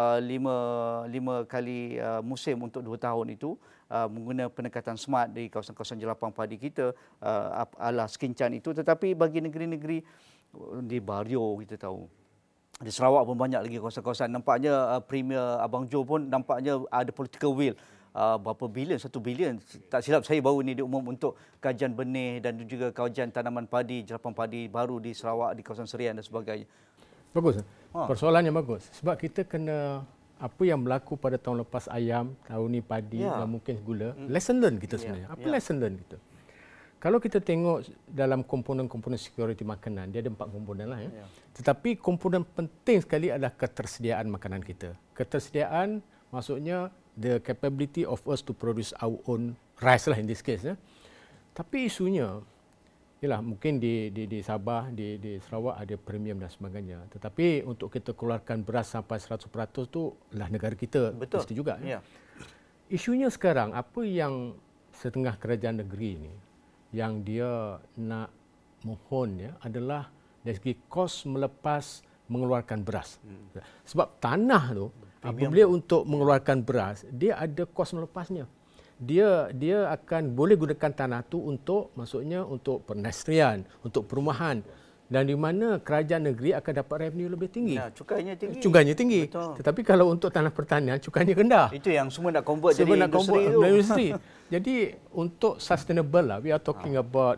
5 kali musim untuk 2 tahun itu, menggunakan pendekatan smart di kawasan-kawasan jelapang padi kita ala Skincan itu, tetapi bagi negeri-negeri di Bario kita tahu, di Sarawak pun banyak lagi kawasan-kawasan. Nampaknya Premier Abang Jo pun nampaknya ada political will. Berapa bilion, 1 bilion. Tak silap saya baru ni diumum untuk kajian benih dan juga kajian tanaman padi, jelapang padi baru di Sarawak, di kawasan Serian dan sebagainya. Bagus. Persoalannya bagus. Sebab kita kena apa yang berlaku pada tahun lepas ayam, tahun ni padi dan mungkin gula. Lesson learn kita sebenarnya. Apa lesson learn kita? Kalau kita tengok dalam komponen-komponen security makanan, dia ada 4 komponen lah. Tetapi komponen penting sekali adalah ketersediaan makanan kita. Ketersediaan maksudnya the capability of us to produce our own rice lah in this case. Tapi isunya, ialah mungkin di Sabah, di Sarawak ada premium dan sebagainya. Tetapi untuk kita keluarkan beras sampai 100% tu lah negara kita. Betul. Mesti juga. Isunya sekarang, apa yang setengah kerajaan negeri ini, yang dia nak mohon adalah dari segi kos melepas mengeluarkan beras. Sebab tanah tu apabila untuk mengeluarkan beras, dia ada kos melepasnya. Dia akan boleh gunakan tanah tu untuk maksudnya untuk pedestrian, untuk perumahan, dan di mana kerajaan negeri akan dapat revenue lebih tinggi. Cukainya tinggi. Betul. Tetapi kalau untuk tanah pertanian cukainya rendah. Itu yang semua nak convert jadi industri tu. Jadi untuk sustainable lah, we are talking about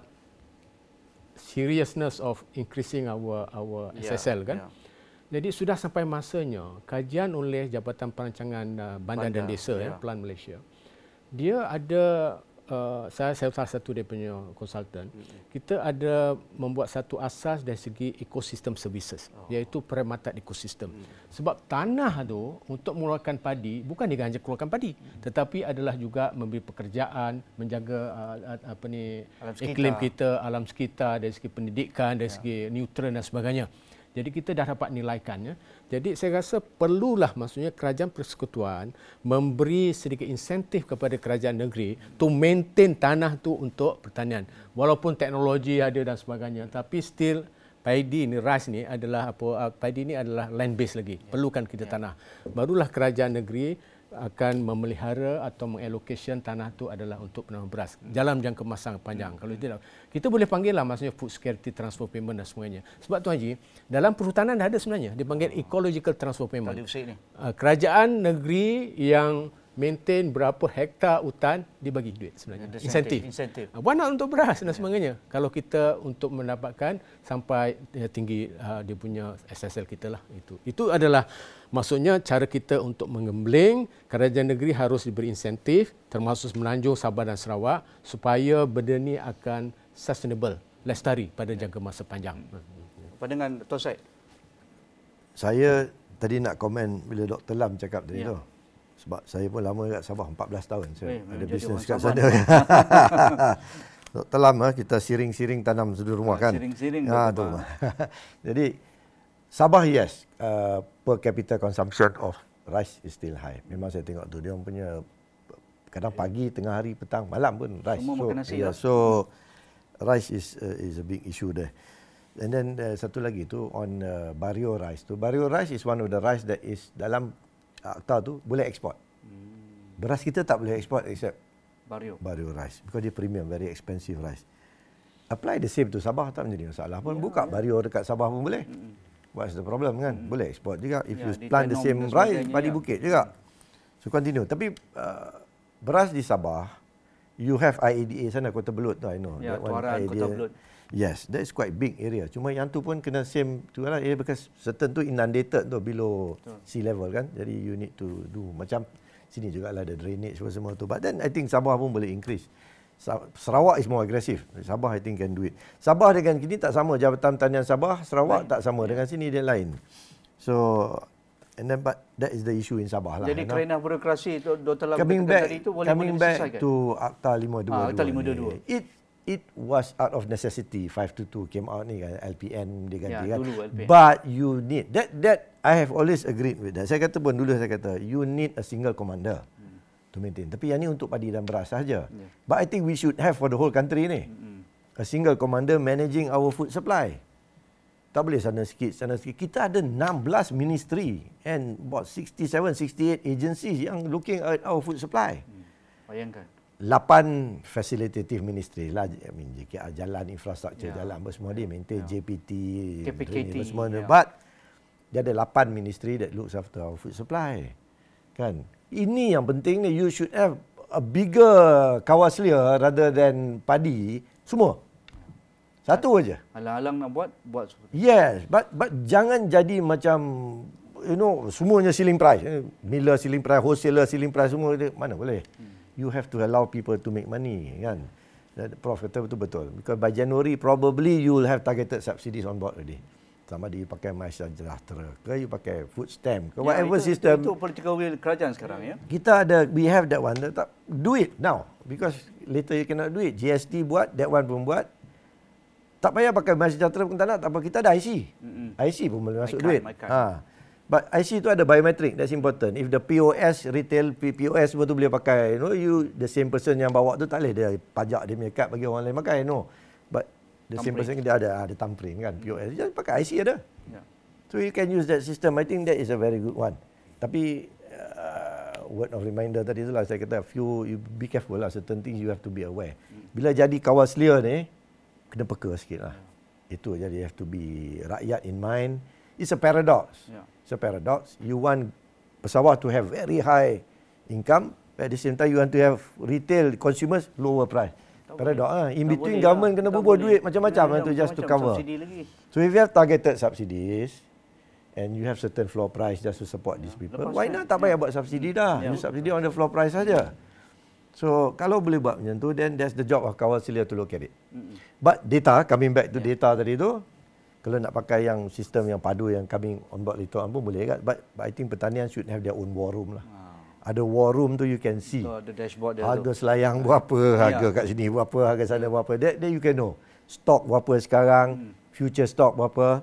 seriousness of increasing our SSL kan. Jadi sudah sampai masanya kajian oleh Jabatan Perancangan Bandar dan Desa Plan Malaysia. Dia ada saya salah satu dia punya konsultan. Kita ada membuat satu asas dari segi ekosistem services, iaitu perkhidmatan ekosistem. Sebab tanah tu untuk mengeluarkan padi bukan dia hanya keluarkan padi, tetapi adalah juga memberi pekerjaan, menjaga iklim kita, alam sekitar, dari segi pendidikan, dari segi nutrien dan sebagainya. Jadi kita dah dapat nilaikan. Jadi saya rasa perlulah maksudnya kerajaan persekutuan memberi sedikit insentif kepada kerajaan negeri to maintain tanah tu untuk pertanian. Walaupun teknologi ada dan sebagainya, tapi still padi ni, rice ni adalah padi ni adalah land base lagi. Perlukan kita tanah. Barulah kerajaan negeri akan memelihara atau mengallocation tanah tu adalah untuk penanaman beras dalam jangka masa panjang. Kalau tidak, kita boleh panggil lah maksudnya food security transfer payment dan sebagainya. Sebab Tuan Haji, dalam perhutanan dah ada sebenarnya dipanggil ecological transfer payment. Kerajaan negeri yang maintain berapa hektar hutan dibagi duit sebenarnya. Insentif. Why not untuk beras dan sebagainya. Kalau kita untuk mendapatkan sampai tinggi dia punya SSL kita lah. Itu adalah maksudnya cara kita untuk mengembleng kerajaan negeri harus diberi insentif termasuk Semenanjung, Sabah dan Sarawak supaya benda ni akan sustainable, lestari pada jangka masa panjang. Pandangan Tuan Syed? Saya tadi nak komen bila Dr. Lam cakap tadi tu. Sebab saya pun lama kat Sabah, 14 tahun saya ada bisnes kat sana. Dr. Lam, kita siring-siring tanam sudut rumah kan. Siring-siring. Tu. Jadi Sabah yes, per capita consumption of rice is still high. Memang saya tengok tu dia orang punya kadang pagi, tengah hari, petang, malam pun rice. Semua makan nasi. So rice is a big issue there. And then satu lagi tu on Bario rice tu. Bario rice is one of the rice that is dalam akta tu boleh ekspor. Beras kita tak boleh ekspor except Bario rice because dia premium, very expensive rice. Apply the same to Sabah tak menjadi masalah pun. Buka Bario dekat Sabah pun boleh. What's the problem kan? Boleh ekspor juga. If you plant the same rice, padi bukit juga. So continue. Tapi beras di Sabah, you have IADA sana, Kota Belud tu, I know. Tuaran Kota Belud. Yes, that is quite big area. Cuma yang tu pun kena same tu lah, because certain tu inundated tu below sea level kan. Jadi you need to do macam sini juga lah ada drainage semua tu. But then I think Sabah pun boleh increase. Sarawak is more aggressive. Sabah I think can do it. Sabah dengan kini tak sama, Jabatan Pertanian Sabah, Sarawak tak sama, dengan sini dia lain. So and then but that is the issue in Sabah lah. Jadi kerana birokrasi Dr. Lam coming tadi itu boleh back diselesaikan. to Akta 522. Akta 522. it was out of necessity. 522 came out ni kan, LPN diganti kan. Dulu LPN. But you need that I have always agreed with that. Saya kata pun dulu saya kata you need a single commander to maintain. Tapi yang ni untuk padi dan beras saja. But I think we should have for the whole country ni. A single commander managing our food supply. Tak boleh sana sikit, sana sikit. Kita ada 16 ministry and about 67, 68 agencies yang looking at our food supply. Bayangkan. 8 facilitative ministry lah, JKR, jalan, infrastruktur jalan, semua dia maintain, JPT, KPKT, drainage, semua. But dia ada 8 ministry that looks after our food supply. Kan? Ini yang penting ni, you should have a bigger kawaslia rather than padi, semua. Satu aja. Alang-alang nak buat seperti. Yes, but jangan jadi macam semuanya ceiling price. Miller ceiling price, wholesaler ceiling price, semua dia, mana boleh. You have to allow people to make money, kan? Prof kata betul-betul. Because by January probably you will have targeted subsidies on board already. Sama ada you pakai MySejahtera ke, you pakai food stamp ke, whatever system. Itu political will kerajaan sekarang ya. Kita ada, we have that one. Do it now because later you cannot do it. GST buat, that one pun buat. Tak payah pakai MySejahtera pun tak nak, tak apa, kita ada IC. IC pun boleh masuk duit. But IC tu ada biometric, that's important. If the POS, retail POS semua tu boleh pakai, the same person yang bawa tu tak boleh dia pajak dia punya kad bagi orang lain pakai, But the same person dia ada thumbprint kan, POS. Just pakai IC ada. So you can use that system. I think that is a very good one. Tapi word of reminder tadi tu lah, saya kata you be careful lah, certain things you have to be aware. Bila jadi kawaslia ni, kena peka sikit lah. Itu jadi have to be rakyat in mind. It's a paradox. It's a paradox. You want pesawat to have very high income, at the same time you want to have retail consumers lower price. Paradox lah. In between government kena bubuh duit macam-macam tu just to cover. So if you have targeted subsidies and you have certain floor price just to support these people, why not tak payah buat subsidi dah. You subsidi on the floor price saja. So kalau boleh buat macam tu, then that's the job of Kawaslia to look at it. But data, coming back to data tadi tu, kalau nak pakai yang sistem yang padu yang coming on board later on pun boleh kan. But I think pertanian should have their own war room lah. Ada war room tu you can see. So, the dashboard dia harga selayang berapa, harga kat sini berapa, harga sana berapa. That you can know. Stock berapa sekarang, future stock berapa.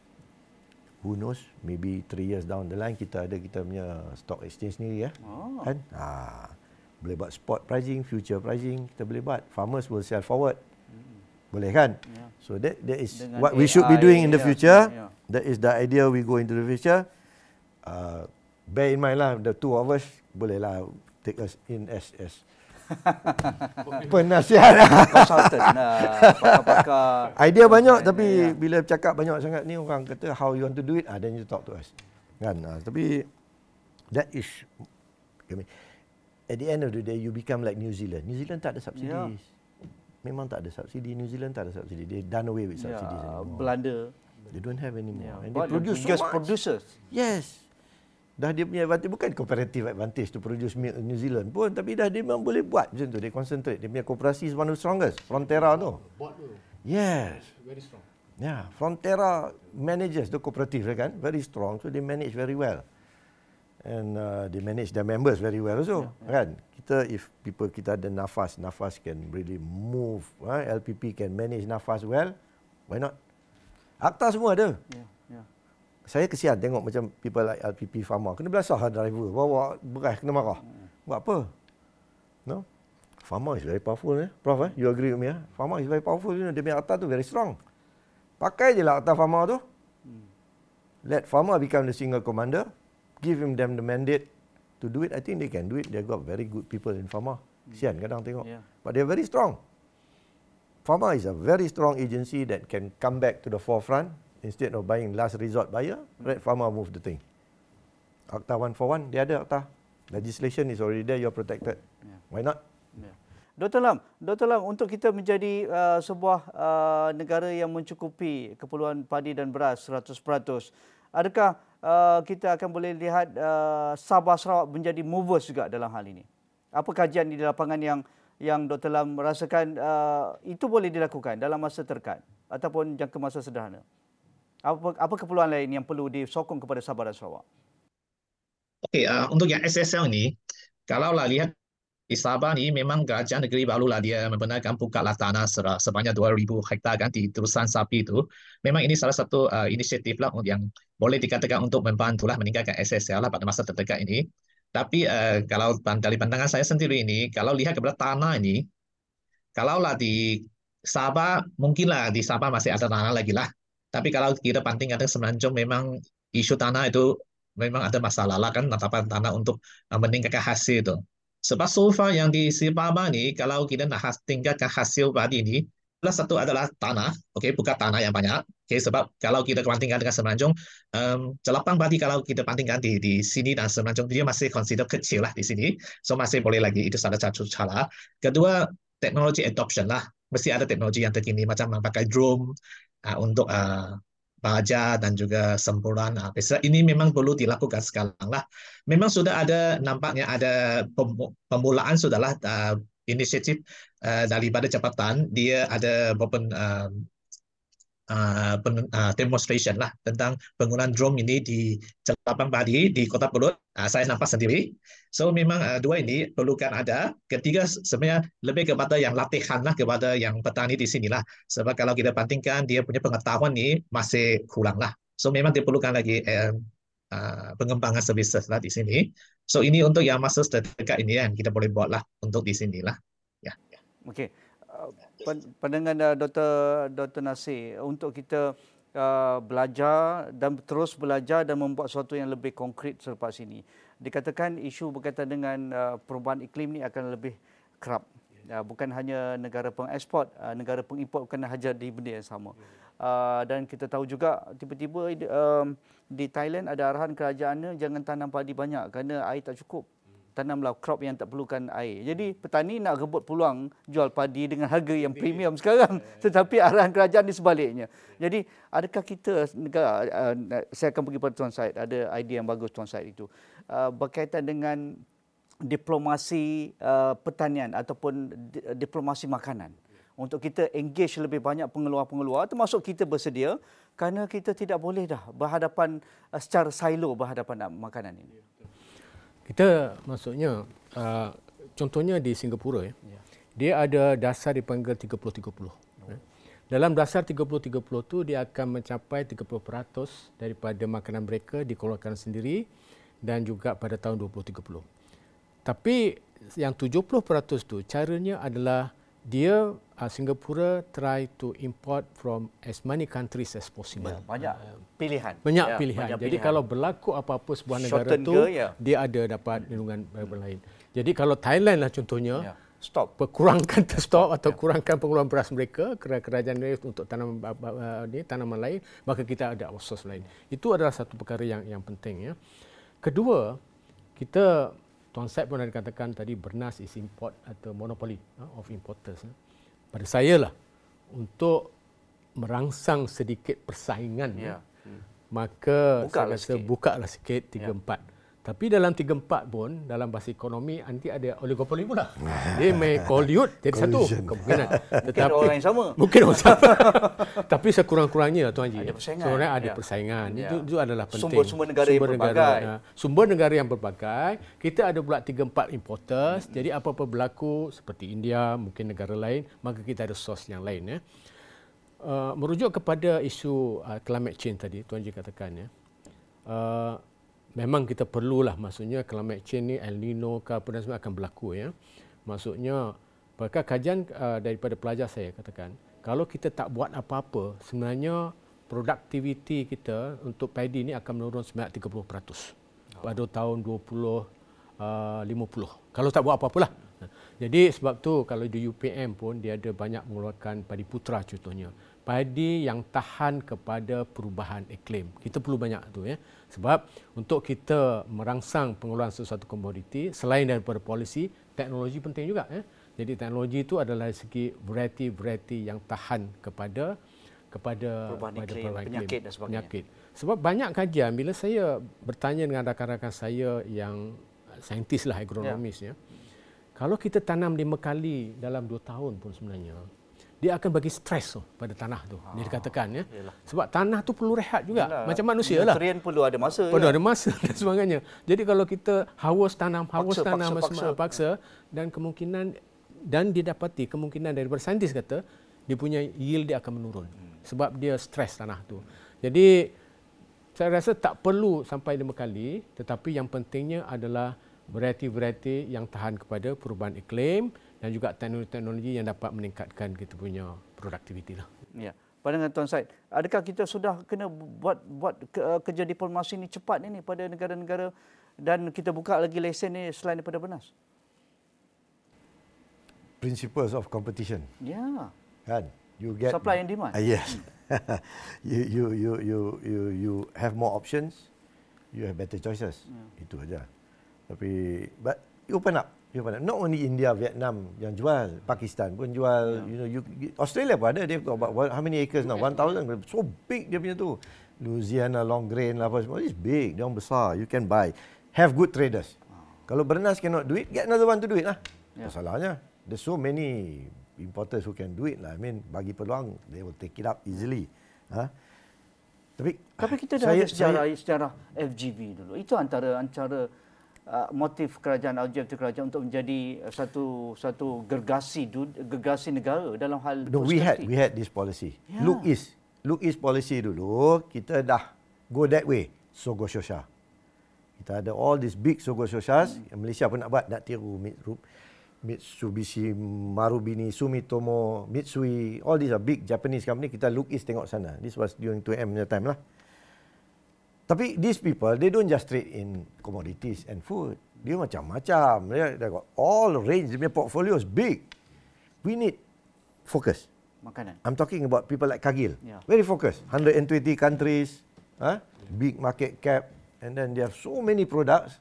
Who knows, maybe 3 years down the line kita ada kita punya stock exchange sendiri ya. Kan? Boleh buat spot pricing, future pricing, kita boleh buat. Farmers will sell forward. Boleh kan? So that is dengan what we should be doing in the future. That is the idea we go into the future. Bear in mind lah, the two of us bolehlah take us in as penasihat. Consultant pakar-pakar. Idea banyak tapi bila cakap banyak sangat ni orang kata how you want to do it, then you talk to us. Kan? Tapi that is at the end of the day you become like New Zealand. New Zealand tak ada subsidies. Memang tak ada subsidi. New Zealand tak ada subsidi. They done away with subsidies anymore. Belanda. They don't have anymore. And But they produce biggest so much. producers. Yes. Dah dia punya advantage, bukan comparative advantage to produce milk in New Zealand pun, tapi dah dia memang boleh buat macam tu. They concentrate. Dia punya koperasi is one of the strongest. Frontera tu. Yes. Very strong. Yeah. Frontera manages the cooperative kan. Very strong. So they manage very well. And they manage their members very well also. Kan? If people kita ada nafas can really move. LPP can manage nafas well. Why not? Akta semua ada. Saya kesian tengok macam people like LPP Farmer. Kena belasah driver. Bawa beras kena marah. Buat apa? No? Farmer is very powerful. Prof, you agree with me? Farmer is very powerful. Dia punya akta tu very strong. Pakai je lah akta Farmer tu. Let Farmer become the single commander. Give them the mandate to do it. I think they can do it. They've got very good people in Farmer. Kesian kadang tengok. But they're very strong. Farmer is a very strong agency that can come back to the forefront. Instead of buying last resort buyer, let Farmer move the thing. Akta 1 for 1, dia ada akta. Legislation is already there, you're protected. Why not? Dr. Lam, untuk kita menjadi sebuah negara yang mencukupi keperluan padi dan beras 100%, adakah kita akan boleh lihat Sabah Sarawak menjadi movers juga dalam hal ini? Apa kajian di lapangan yang Dr. Lam rasakan itu boleh dilakukan dalam masa terdekat ataupun jangka masa sederhana? Apa keperluan lain yang perlu disokong kepada Sabah dan Sarawak? Okey, untuk yang SSL ni, kalaulah lihat di Sabah ni memang kerajaan negeri barulah dia membenarkan bukalah tanah sebanyak 2,000 hektar kan di Terusan Sapi itu. Memang ini salah satu inisiatif lah yang boleh dikatakan untuk membantulah meningkatkan SSL lah pada masa terdekat ini. Tapi kalau dari pandangan saya sendiri ini, kalau lihat kepada tanah ini, kalaulah di Sabah, mungkinlah di Sabah masih ada tanah lagi lah. Tapi kalau kita bandingkan dengan Semenanjung, memang isu tanah itu memang ada masalah lah kan, penetapan tanah untuk meningkatkan hasil itu. Sebab so far yang di Sabah ni, kalau kita nak tingkatkan hasil padi ini, salah satu adalah tanah, okay, bukan tanah yang banyak. Okay, sebab kalau kita bandingkan dengan Semenanjung, jelapang padi kalau kita bandingkan di sini dan Semenanjung, dia masih consider kecil lah di sini. So masih boleh lagi, itu salah satu cara. Kedua, teknologi adoption lah. Mesti ada teknologi yang terkini macam memakai drone untuk baja dan juga semburan. Ini memang perlu dilakukan sekarang lah. Memang sudah ada nampaknya ada pemulaan sudahlah inisiatif daripada jabatan. Dia ada demonstration lah tentang penggunaan drone ini di Jelapang Padi di Kota Perut. Saya nampak sendiri. So memang dua ini perlukan ada. Ketiga sebenarnya lebih kepada yang latihan lah kepada yang petani di sini lah. Sebab kalau kita bandingkan dia punya pengetahuan ni masih kurang lah. So memang diperlukan lagi pengembangan services lah di sini. So ini untuk yang masa terdekat ini yang kita boleh buat lah untuk di sini lah. Ya. Okey. Pandangan Dr. Nasir untuk kita belajar dan terus belajar dan membuat sesuatu yang lebih konkret selepas ini. Dikatakan isu berkaitan dengan perubahan iklim ni akan lebih kerap. Bukan hanya negara pengeksport, negara pengimport bukan sahaja di benda yang sama. Dan kita tahu juga tiba-tiba di Thailand ada arahan kerajaannya jangan tanam padi banyak kerana air tak cukup. Tanamlah crop yang tak perlukan air. Jadi petani nak rebut peluang jual padi dengan harga yang premium sekarang. Tetapi arahan kerajaan di sebaliknya. Jadi adakah kita negara, saya akan pergi pada Tuan Syed, ada idea yang bagus Tuan Syed itu. Berkaitan dengan diplomasi pertanian ataupun diplomasi makanan. Untuk kita engage lebih banyak pengeluar-pengeluar termasuk kita bersedia kerana kita tidak boleh dah berhadapan secara silo berhadapan makanan ini. Kita maksudnya contohnya di Singapura dia ada dasar dipanggil 30-30. Dalam dasar 30-30 tu dia akan mencapai 30% daripada makanan mereka dikeluarkan sendiri dan juga pada tahun 2030. Tapi yang 70% tu caranya adalah dia Singapura try to import from as many countries as possible. Banyak pilihan. Banyak pilihan. Jadi kalau berlaku apa-apa sebuah negara tu, dia ada dapat lindungan lain. Jadi kalau Thailand lah contohnya, stop. Kurangkan stop atau kurangkan pengeluaran beras mereka, kerajaan mereka untuk tanaman lain, maka kita ada outsource lain. Itu adalah satu perkara yang penting. Kedua, kita Tuan Syed pun ada katakan tadi bernas is import atau monopoly of importers. Pada saya lah untuk merangsang sedikit persaingan, maka saya rasa bukalah sikit 3-4. Tapi dalam 3-4 pun dalam bahasa ekonomi nanti ada oligopoli pula. Dia may collude jadi satu kemungkinan. Tetapi orang yang sama. Mungkin orang sama. Tapi sekurang-kurangnya Tuan Haji. Ada persaingan. Sebenarnya ada persaingan. Itu adalah penting. Sumber-sumber negara yang berbagai. Sumber negara yang berbagai. Kita ada pula 3-4 importers. Jadi apa-apa berlaku seperti India, mungkin negara lain, maka kita ada source yang lain. Merujuk kepada isu climate change tadi Tuan Haji katakan memang kita perlulah, maksudnya climate change ni El Nino ke apa dan semua akan berlaku Maksudnya bahkan kajian daripada pelajar saya katakan kalau kita tak buat apa-apa sebenarnya produktiviti kita untuk padi ni akan menurun sebanyak 30% pada tahun 2050. Kalau tak buat apa-apalah. Jadi sebab tu kalau di UPM pun dia ada banyak mengeluarkan padi putra contohnya. Padi yang tahan kepada perubahan iklim. Kita perlu banyak tu Sebab untuk kita merangsang pengeluaran sesuatu komoditi selain daripada polisi, teknologi penting juga Jadi teknologi itu adalah dari segi variety yang tahan kepada perubahan iklim, penyakit dan sebagainya. Sebab banyak kajian bila saya bertanya dengan rakan-rakan saya yang saintis lah agronomis Kalau kita tanam 5 kali dalam 2 tahun pun sebenarnya dia akan bagi stres pada tanah tu. Dia dikatakan ya. Sebab tanah tu perlu rehat juga. Macam manusia lah. Nutrien perlu ada masa. Perlu ada masa dan sebagainya. Jadi kalau kita paksa dan kemungkinan dan didapati kemungkinan daripada saintis kata dia punya yield dia akan menurun sebab dia stres tanah tu. Jadi saya rasa tak perlu sampai 5 kali, tetapi yang pentingnya adalah variety-variety yang tahan kepada perubahan iklim dan juga teknologi-teknologi yang dapat meningkatkan kita punya produktiviti lah. Ya. Pandangan Tuan Syed, adakah kita sudah kena buat kerja diplomasi ini cepat ini pada negara-negara dan kita buka lagi lesen ni selain daripada benas? Principles of competition. Ya. Kan? You get supply and demand. Yes. you have more options, you have better choices. Itu aja. Tapi but you open up. Not only India, Vietnam yang jual, Pakistan pun jual. Australia pun ada. Dia how many acres now? 1,000. So big dia punya tu. Louisiana long grain lah apa semua. It's big. Dia orang besar. You can buy. Have good traders. Kalau Bernas cannot do it, get another one to do it lah. Masalahnya, there's so many importers who can do it lah. I mean, bagi peluang, they will take it up easily. Tapi kita dah ada sejarah FGV dulu. Itu antara motif kerajaan, objektif kerajaan untuk menjadi satu gergasi negara dalam hal no, we had this policy. Yeah. Look East policy dulu, kita dah go that way. Sogo Shosha. Kita ada all these big Sogo Shoshas. Malaysia pun nak buat, nak tiru Mitsubishi, Marubeni, Sumitomo, Mitsui, all these are big Japanese company. Kita look East tengok sana. This was during 2M time lah. Tapi these people, they don't just trade in commodities and food. Dia macam-macam. They got all range. Their portfolio is big. We need focus. Makanan. I'm talking about people like Cargill. Yeah. Very focused. 120 countries. Big market cap. And then they have so many products.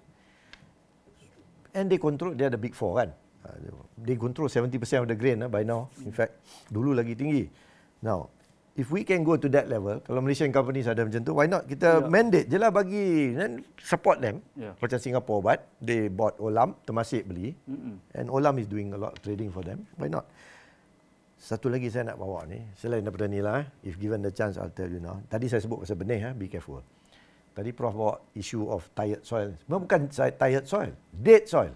And they control, they are the big four kan. They control 70% of the grain by now. In fact, dulu lagi tinggi. Now, if we can go to that level, kalau Malaysian companies ada macam tu, why not? Kita mandate je lah bagi, and support them. Macam Singapore buat, they bought Olam, Temasek beli, and Olam is doing a lot of trading for them. Why not? Satu lagi saya nak bawa ni, selain daripada ni lah, if given the chance, I'll tell you now. Tadi saya sebut pasal benih, be careful. Tadi Prof bawa issue of tired soil. Bukan tired soil, dead soil.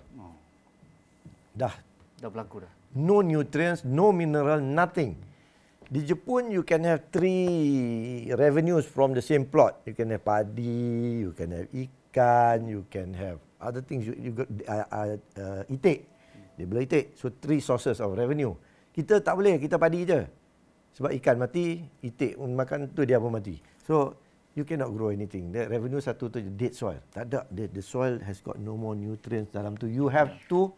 Dah berlaku dah. No nutrients, no mineral, nothing. Di Jepun, you can have 3 revenues from the same plot. You can have padi, you can have ikan, you can have other things. You got itik. Dia bela itik. So 3 sources of revenue. Kita tak boleh, kita padi je. Sebab ikan mati, itik makan tu dia pun mati. So you cannot grow anything. The revenue satu tu dead soil. Tak ada. The soil has got no more nutrients dalam tu. You have to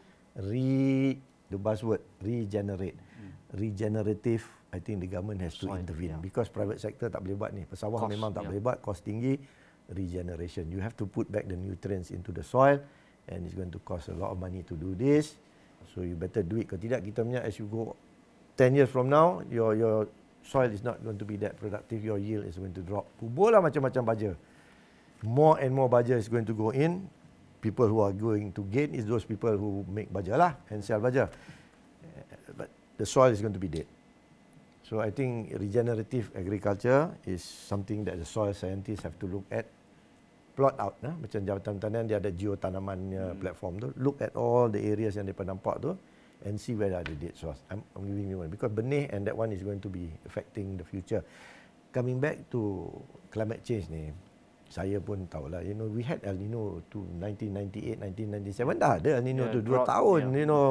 the buzzword, regenerate. Regenerative, I think the government has to intervene because private sector tak boleh buat ni. Pesawah memang tak boleh buat, cost tinggi. Regeneration. You have to put back the nutrients into the soil and it's going to cost a lot of money to do this. So you better do it. Kalau tidak, kita punya as you go 10 years from now, your soil is not going to be that productive. Your yield is going to drop. Kuburlah macam-macam baja. More and more baja is going to go in. People who are going to gain is those people who make baja lah and sell baja. But the soil is going to be dead. So I think regenerative agriculture is something that the soil scientists have to look at. Plot out. Macam Jabatan Pertanian, dia ada geotanaman platform tu. Look at all the areas yang mereka nampak tu and see where are the dead source. I'm giving you one. Because benih and that one is going to be affecting the future. Coming back to climate change ni, saya pun tahulah, we had El Nino to 1998, 1997. Dah ada El Nino tu 2 tahun,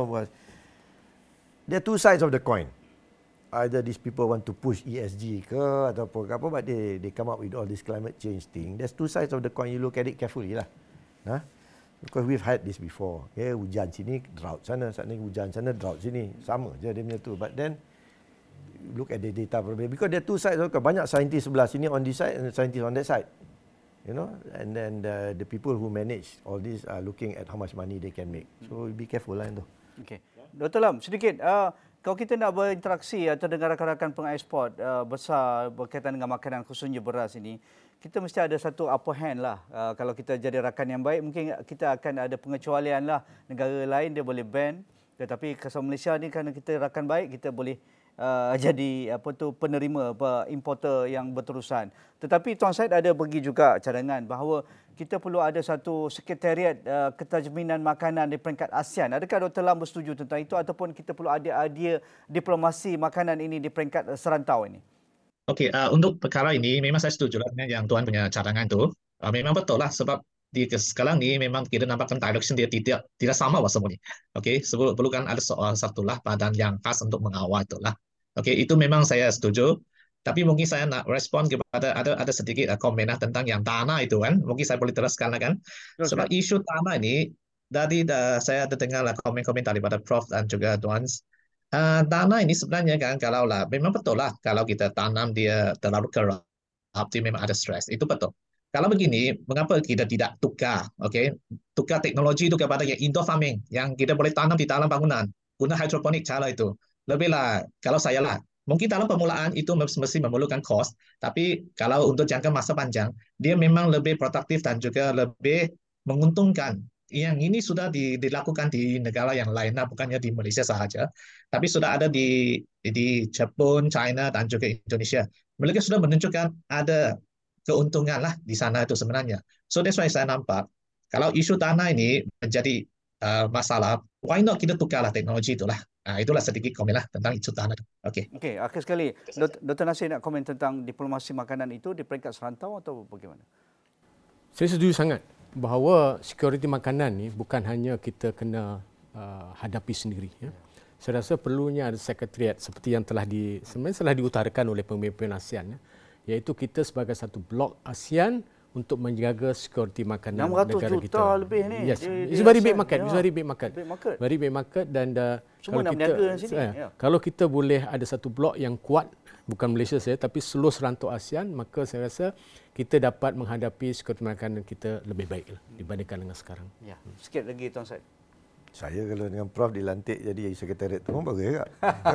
There are two sides of the coin. Either these people want to push ESG ke ataupun apa, but they come up with all this climate change thing. There's two sides of the coin. You look at it carefully lah. Because we've had this before. Hujan sini, drought sana hujan sana, drought sini. Sama je dia punya tu. But then, look at the data problem. Because there are two sides. Banyak scientists sebelah sini on this side and scientists on that side. And then the people who manage all this are looking at how much money they can make. So be careful lah itu. Okay. Dr. Lam, sedikit. Kalau kita nak berinteraksi atau dengan rakan-rakan pengeksport besar berkaitan dengan makanan khususnya beras ini, kita mesti ada satu upper hand lah. Kalau kita jadi rakan yang baik, mungkin kita akan ada pengecualian lah. Negara lain dia boleh ban. Tetapi kalau Malaysia ni kerana kita rakan baik, kita boleh jadi penerima importer yang berterusan. Tetapi Tuan Syed ada bagi juga cadangan bahawa kita perlu ada satu sekretariat keterjaminan makanan di peringkat ASEAN. Adakah Dr. Lam bersetuju tentang itu ataupun kita perlu ada idea diplomasi makanan ini di peringkat serantau ini? Okey, untuk perkara ini memang saya setuju lah dengan yang Tuan punya cadangan tu. Memang betul lah sebab di sekarang ni memang kita nampakkan direction dia tidak sama lah semua ni. Okey, perlukan ada satulah badan yang khas untuk mengawal itulah. Okey, itu memang saya setuju. Tapi mungkin saya nak respon kepada ada sedikit komen tentang yang tanah itu kan. Mungkin saya boleh teruskan lah kan. Sebab isu tanah ini tadi saya terdengar lah komen-komen daripada Prof dan juga Tuan. Tanah ini sebenarnya kan kalau lah memang betul lah kalau kita tanam dia terlalu keras, dia memang ada stres. Itu betul. Kalau begini, mengapa kita tidak tukar, tukar teknologi itu kepada yang indoor farming, yang kita boleh tanam di dalam bangunan, guna hidroponik cara itu. Lebihlah, kalau saya lah, mungkin dalam permulaan itu mesti memerlukan kos, tapi kalau untuk jangka masa panjang, dia memang lebih produktif dan juga lebih menguntungkan. Yang ini sudah dilakukan di negara yang lain, bukannya di Malaysia sahaja, tapi sudah ada di Jepun, China dan juga Indonesia. Mereka sudah menunjukkan ada keuntungan lah di sana itu sebenarnya. So that's why saya nampak kalau isu tanah ini menjadi masalah, why not kita tukarlah teknologi itulah. Itulah sedikit komen lah tentang isu tanah. Okey, akhir sekali, Dr. Nasir nak komen tentang diplomasi makanan itu di peringkat serantau atau bagaimana? Saya setuju sangat bahawa security makanan ni bukan hanya kita kena hadapi sendiri. Ya. Saya rasa perlunya ada sekretariat seperti yang sebenarnya telah diutarakan oleh pemimpin ASEAN, iaitu kita sebagai satu blok ASEAN untuk menjaga security makanan negara kita. 600 juta lebih ni. Yes, it's very big market. It's very big market. Very big market dan semua nak berniaga di sini. Kalau kita boleh ada satu blok yang kuat, bukan Malaysia saja tapi seluruh serantau ASEAN, maka saya rasa kita dapat menghadapi security makanan kita lebih baik dibandingkan dengan sekarang. Ya, sikit lagi Tuan Syed. Saya kalau dengan Prof dilantik jadi sekretariat tu pun bagus juga.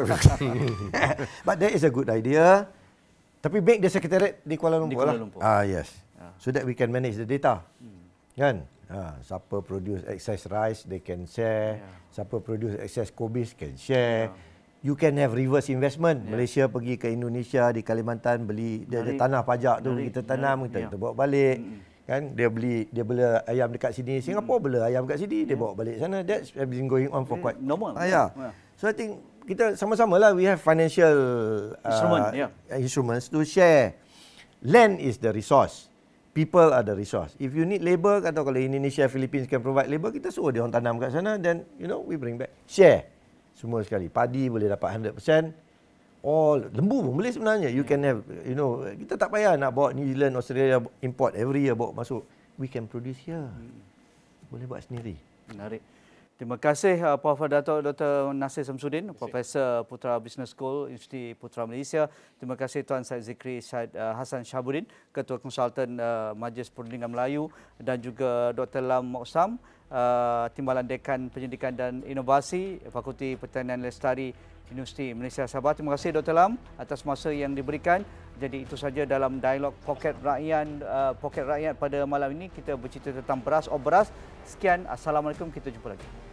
But that is a good idea. Tapi make the secretariat di Kuala Lumpur lah. Yes. So that we can manage the data. Kan? Siapa produce excess rice, they can share. Siapa produce excess kobis, can share. You can have reverse investment. Malaysia pergi ke Indonesia, di Kalimantan beli dia tanah pajak tu, kita tanam, kita bawa balik. Kan? Dia beli ayam dekat sini, Singapura beli ayam dekat sini, dia bawa balik sana. That's been going on for quite normal. So I think kita sama-sama lah, we have financial instruments to share. Land is the resource. People are the resource. If you need labour, atau kalau Indonesia, Philippines can provide labour, kita suruh dia orang tanam kat sana, then we bring back. Share. Semua sekali. Padi boleh dapat 100%. Lembu pun boleh sebenarnya. You can have, kita tak payah nak bawa New Zealand, Australia import every year bawa masuk. We can produce here. Boleh buat sendiri. Menarik. Terima kasih Prof. Dr. Nasir Samsudin, Profesor Putra Business School, Universiti Putra Malaysia. Terima kasih Tuan Syed Zikri Syed Hassan Shahabuddin, Ketua Konsultan Majlis Perundingan Melayu, dan juga Dr. Lam Moksam, Timbalan Dekan Pendidikan dan Inovasi, Fakulti Pertanian Lestari, Universiti Malaysia Sabah. Terima kasih Dr. Lam atas masa yang diberikan. Jadi itu saja dalam dialog Poket Rakyat pada malam ini. Kita bercerita tentang beras. Sekian, Assalamualaikum, kita jumpa lagi.